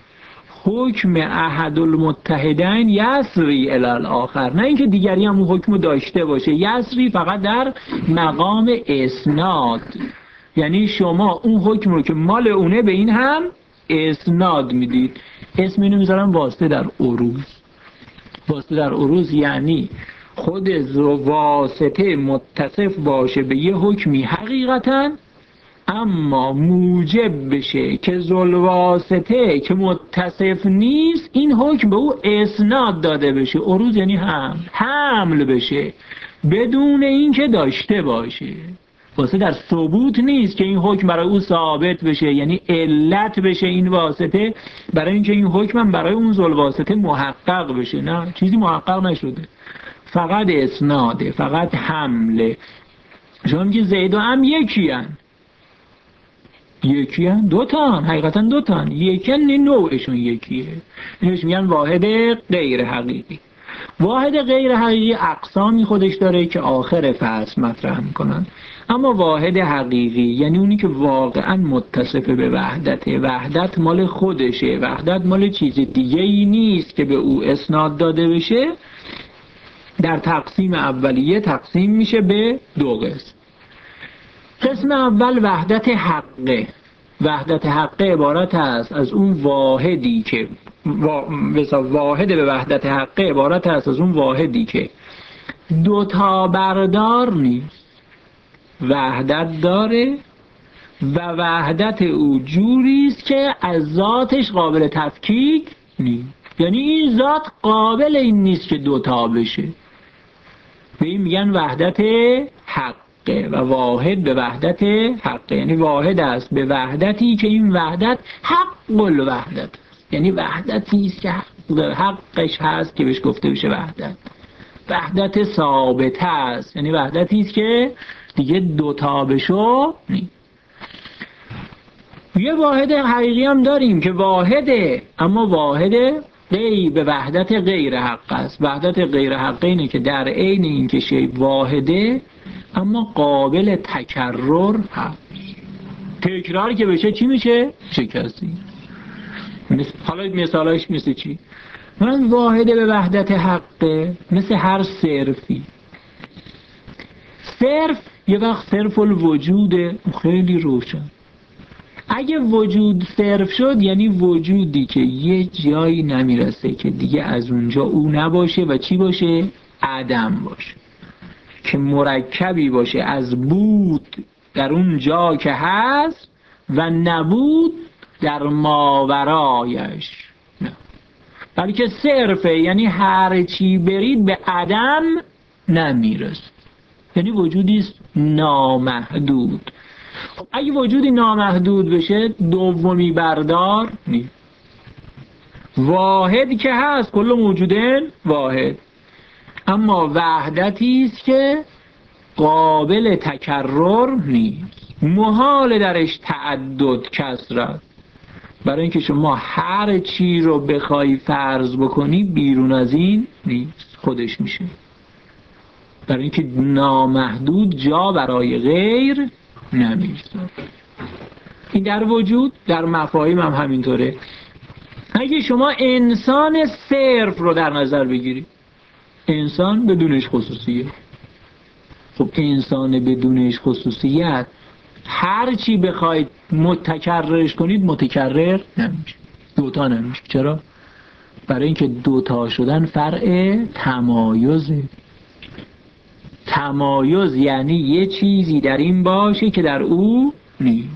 Speaker 1: حکم احد المتحدین یسری الی الاخر. نه اینکه دیگری هم اون حکم داشته باشه، یسری فقط در مقام اسناد، یعنی شما اون حکم رو که مال اونه به این هم اسناد میدید. اسم اینو میذارم واسطه در عروض. واسطه در عروض یعنی خود واسطه متصف باشه به یه حکمی حقیقتا، اما موجب بشه که ذوالواسطه که متصف نیست این حکم به او اسناد داده بشه. عروض یعنی حمل بشه بدون اینکه داشته باشه. واسه در ثبوت نیست که این حکم برای او ثابت بشه، یعنی علت بشه این واسطه برای اینکه این حکم هم برای اون ذوالواسطه محقق بشه. نه، چیزی محقق نشده، فقط اسناده، فقط حمله. شما میگه زید و عمرو یکی هن، دو تا هن، حقیقتا دو تا هن، یکی هن، نوعشون یکیه. اینش میگن واحد غیر حقیقی. واحد غیر حقیقی اقسامی خودش داره که آخر فصل مطرح میکنن. اما واحد حقیقی یعنی اونی که واقعا متصف به وحدته، وحدت مال خودشه، وحدت مال چیز دیگه ای نیست که به او اسناد داده بشه. در تقسیم اولیه تقسیم میشه به دو قسم. قسم اول وحدت حقه. وحدت حقه عبارت است از اون واحدی که واحد به وحدت حقه عبارت است از اون واحدی که دوتا بردار نیست، وحدت داره و وحدت او جوری است که از ذاتش قابل تفکیک نیست. یعنی این ذات قابل این نیست که دوتا بشه. به این میگن وحدت حقه و واحد به وحدت حقه، یعنی واحد است به وحدتی که این وحدت حق الوحدت، یعنی وحدتی است که حقش هست که بهش گفته بشه وحدت. وحدت ثابت است، یعنی وحدتی است که دیگه دوتا بشو نیست. یه واحد حقیقی هم داریم که واحده، اما واحد به وحدت غیر حق است. وحدت غیر حق اینه که در عین اینکه شی واحده اما قابل تکرر هست. تکرار که بشه چی میشه؟ شکستی. حالا مثالاش مثل چی؟ من واحده به وحدت حقه، مثل هر صرفی. صرف یه وقت صرف الوجوده، خیلی روشن. اگه وجود صرف شد یعنی وجودی که یه جایی نمیرسه که دیگه از اونجا او نباشه و چی باشه؟ عدم باشه، که مرکبی باشه از بود در اون جا که هست و نبود در ماورایش. نه، بلکه صرفه، یعنی هر چی برید به عدم نمیرسه، یعنی وجودی نامحدود. اگه وجودی نامحدود بشه دومی بردار نیست. واحد که هست، کل موجودن واحد، اما وحدتی است که قابل تکرر نیست، محال درش تعدد کثرت. برای اینکه شما هر چی رو بخوای فرض بکنی بیرون از این نیست، خودش میشه. برای اینکه نامحدود جا برای غیر نمیشه. این در وجود، در مفاهیم هم همینطوره. اگه شما انسان صرف رو در نظر بگیرید، انسان بدونش خصوصیه. خب انسان بدونش خصوصیت هر چی بخواید متکررش کنید متکرر نمیشه، دوتا نمیشه. چرا؟ برای اینکه دوتا شدن فرع تمایزه. تمایز یعنی یه چیزی در این باشه که در او نیست.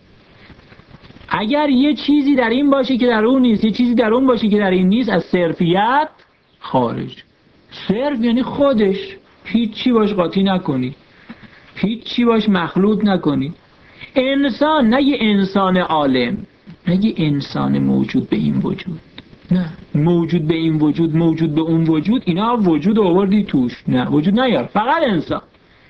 Speaker 1: اگر یه چیزی در این باشه که در اون نیست، یه چیزی در اون باشه که در این نیست، از صرفیت خارج. صرف یعنی خودش، هیچ چی باش قاطی نکنی، هیچ چی باش مخلوط نکنی. انسان، نه یه انسان عالم، نه یه انسان موجود به این وجود، نه موجود به این وجود، موجود به اون وجود، اینا وجود آوردی توش، نه وجود نیار، فقط انسان.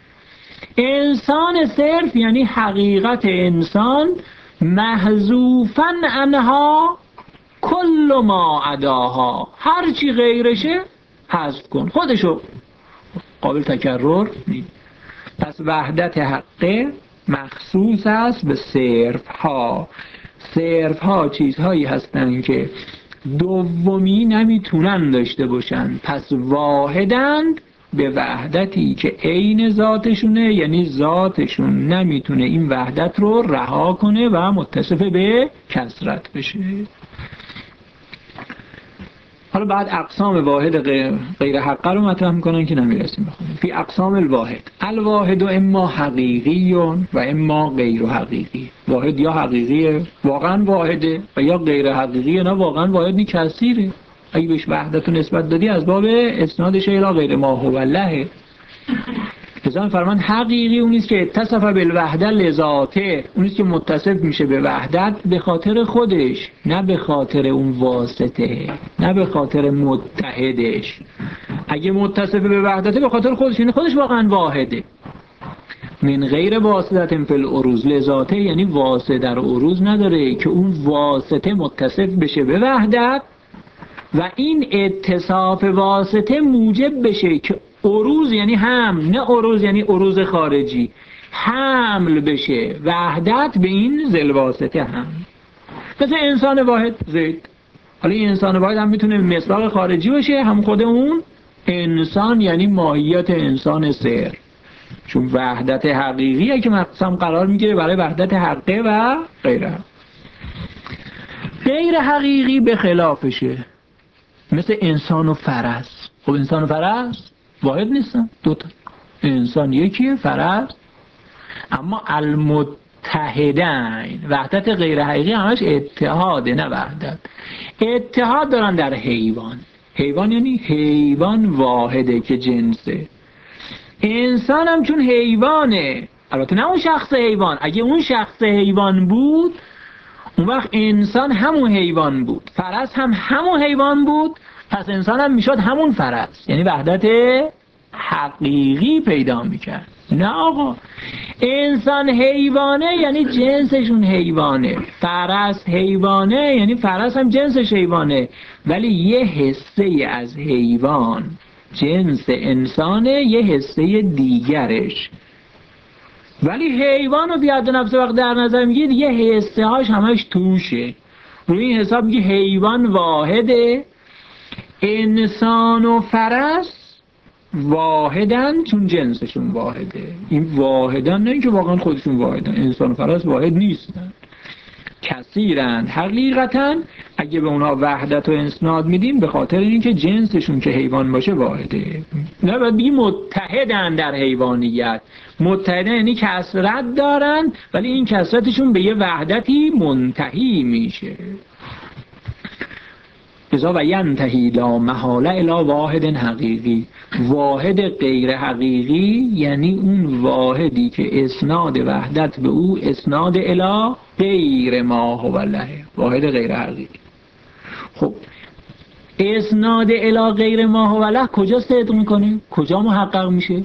Speaker 1: انسان صرف یعنی حقیقت انسان محذوفاً عنها کل ما عداها، هر چی غیرشه حذف کن، خودشو قابل تکرر نیست. پس وحدت حقه مخصوص است به صرف ها. صرف ها چیزهایی هستند که دومی نمیتونن داشته باشن، پس واحدند به وحدتی که عین ذاتشونه، یعنی ذاتشون نمیتونه این وحدت رو رها کنه و متصف به کثرت بشه. حالا بعد اقسام واحد غیر حقه رو مطرح میکنن که نمیرسیم بخونیم. فی اقسام الواحد، الواحد اما حقیقی و اما غیر حقیقی. واحد یا حقیقیه واقعا واحده و یا غیر حقیقیه نه واقعا واحد نی کثیره. اگه بهش وحدت نسبت دادی از باب اسنادش الی غیر ما هو الله. لذا فرمان حقیقی اونیست که اتصف بالوحده لذاته، اونیست که متصف میشه به وحدت به خاطر خودش، نه به خاطر اون واسطه، نه به خاطر متحدش. اگه متصف به وحدته به خاطر خودش، یعنی خودش واقعا واحده. من غیر واسطه فی العروض لذاته، یعنی واسطه در عروض نداره که اون واسطه متصف بشه به وحدت و این اتصاف واسطه موجب بشه که عروض یعنی هم، نه عروض یعنی عروض خارجی، حمل بشه وحدت به این ذل واسطه هم. مثل انسان واحد زید. حالا این انسان واحد هم میتونه مصداق خارجی باشه، هم خود اون انسان یعنی ماهیت انسان سر، چون وحدت حقیقیه که مقسم قرار میگیره برای وحدت حقه و غیره. غیر حقیقی به خلافشه، مثل انسان و فرس. خب انسان و فرس واحد نیستن، دوتا. انسان یکیه، فرس اما المتحدین. وحدت غیر حقیقی همش اتحاده نه وحدت. اتحاد دارن در حیوان. حیوان یعنی حیوان واحده که جنسه. انسان هم چون حیوانه، البته نه اون شخص حیوان، اگه اون شخص حیوان بود اون وقت انسان همون حیوان بود، فرس هم همون حیوان بود، پس انسان هم میشد همون فرس، یعنی وحدت حقیقی پیدا میکرد. نه آقا، انسان حیوانه یعنی جنسشون حیوانه، فرس حیوانه یعنی فرس هم جنسش حیوانه، ولی یه حصه از حیوان جنس انسانه، یه حصه دیگرش. ولی حیوان رو بیاد نفس وقت در نظر میگید یه حصه هاش همش توشه، روی این حساب میگه حیوان واحده. انسان و فرس واحدن چون جنسشون واحده. این واحدن نه اینکه واقعا خودشون واحدن، انسان و فرس واحد نیستن، کثیرن حقیقتا. اگه به اونا وحدت و اسناد میدیم به خاطر اینکه جنسشون که حیوان باشه واحده. نه باید بگیم متحدن در حیوانیت. متحدن یعنی کثرت دارن ولی این کثرتشون به یه وحدتی منتهی میشه. ازا و ینتهی لا محاله الی واحد حقیقی. واحد غیر حقیقی یعنی اون واحدی که اسناد وحدت به او اسناد الی غیر ما هو له، واحد غیر حقیقی. خب اسناد الی غیر ما هو له کجا صدق میکنه؟ کجا محقق میشه؟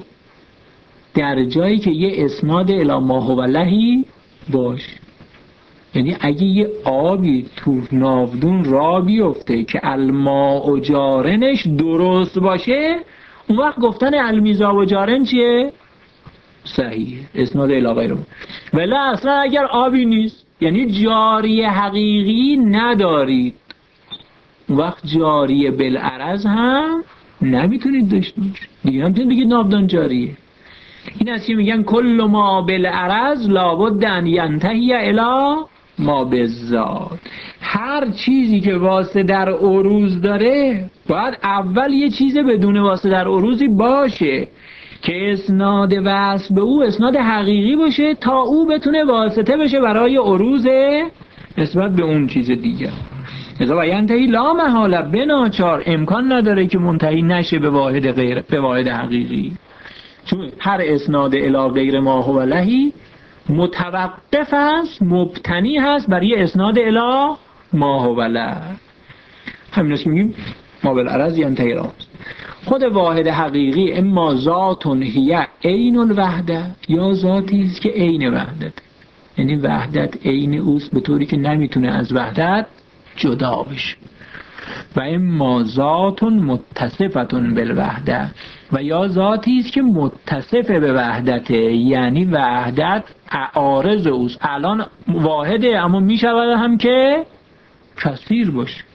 Speaker 1: در جایی که یه اسناد الی ما هو لهی باشه. یعنی اگه یه آبی تو ناودون را بیفته که الماء و جارنش درست باشه، اون وقت گفتن المیزا و جارن چیه؟ صحیح، اسناد الی غیر. ولی اصلا اگر آبی نیست یعنی جاری حقیقی ندارید، اون وقت جاری بالعرض هم نمیتونید داشته باشید دیگه، نمیتونید بگید ناودان جاریه. این از که میگن کل ما بالعرض لابد ان ینتهی الی ما بالذات. هر چیزی که واسطه در عروض داره باید اول یه چیز بدون واسطه در عروضی باشه که اسناد وصل به او اسناد حقیقی باشه تا او بتونه واسطه بشه برای عروض نسبت به اون چیز دیگه. ازا و ینتهی لا محاله، بناچار امکان نداره که منتهی نشه به واحد حقیقی، چون هر اسناد الی غیر ما هو لهی متوقف است، مبتنی هست برای اسناد الی ما هو له. همین است که میگیم ما بالعرض ینتهی لا. خود واحد حقیقی اما ذات هی عین الوحده، یا ذاتی است که عین وحدت، یعنی وحدت عین اوست به طوری که نمیتونه از وحدت جدا بشه. و اما ذات متصفتون بالوحده، و یا ذاتی است که متصف به وحدته، یعنی وحدت عارض اوست. الان واحده اما میشود هم که کثیر باشه.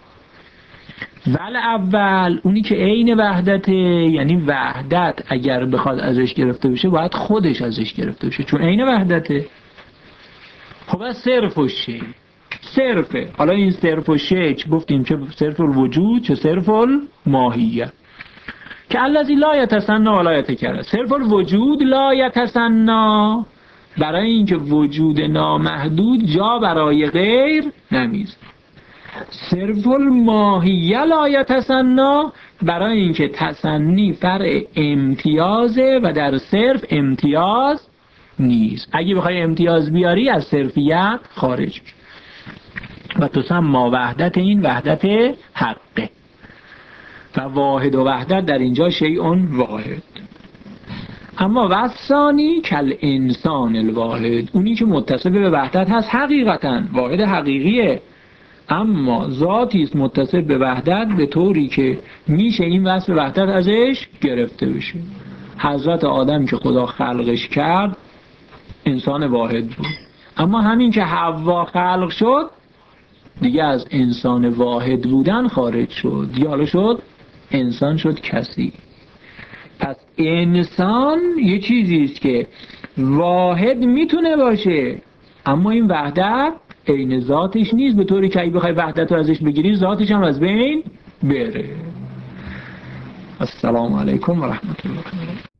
Speaker 1: ول اول اونی که عین وحدته، یعنی وحدت اگر بخواد ازش گرفته بشه باید خودش ازش گرفته بشه چون عین وحدته. خب از صرف و شی صرفه. حالا این صرف و شی چه گفتیم؟ چه صرف الوجود چه صرف الماهیه. که الذی لا یتسنی و لا یتکرر. صرف الوجود لا یتسنی برای اینکه وجود نامحدود جا برای غیر نمیذاره. صرف الماهیه لا یتسنی برای اینکه تسنی فرع امتیازه و در صرف امتیاز نیست. اگه بخوای امتیاز بیاری از صرفیت خارج میشه. و تسمى وحدت، این وحدت حقه. و واحد و وحدت در اینجا شیء واحد. اما وثانی کل انسان الواحد، اونی که متصف به وحدت هست حقیقتا واحد حقیقیه، اما ذاتی است متصف به وحدت به طوری که میشه این وصف وحدت ازش گرفته بشه. حضرت آدم که خدا خلقش کرد انسان واحد بود، اما همین که حوا خلق شد دیگه از انسان واحد بودن خارج شد، دیگه حالا شد انسان، شد کسی. پس انسان یه چیزی است که واحد میتونه باشه اما این وحدت عین ذاتش نیست، به طوری که اگه بخوای وحدت رو ازش بگیری ذاتش هم از بین بره. السلام علیکم و رحمت الله.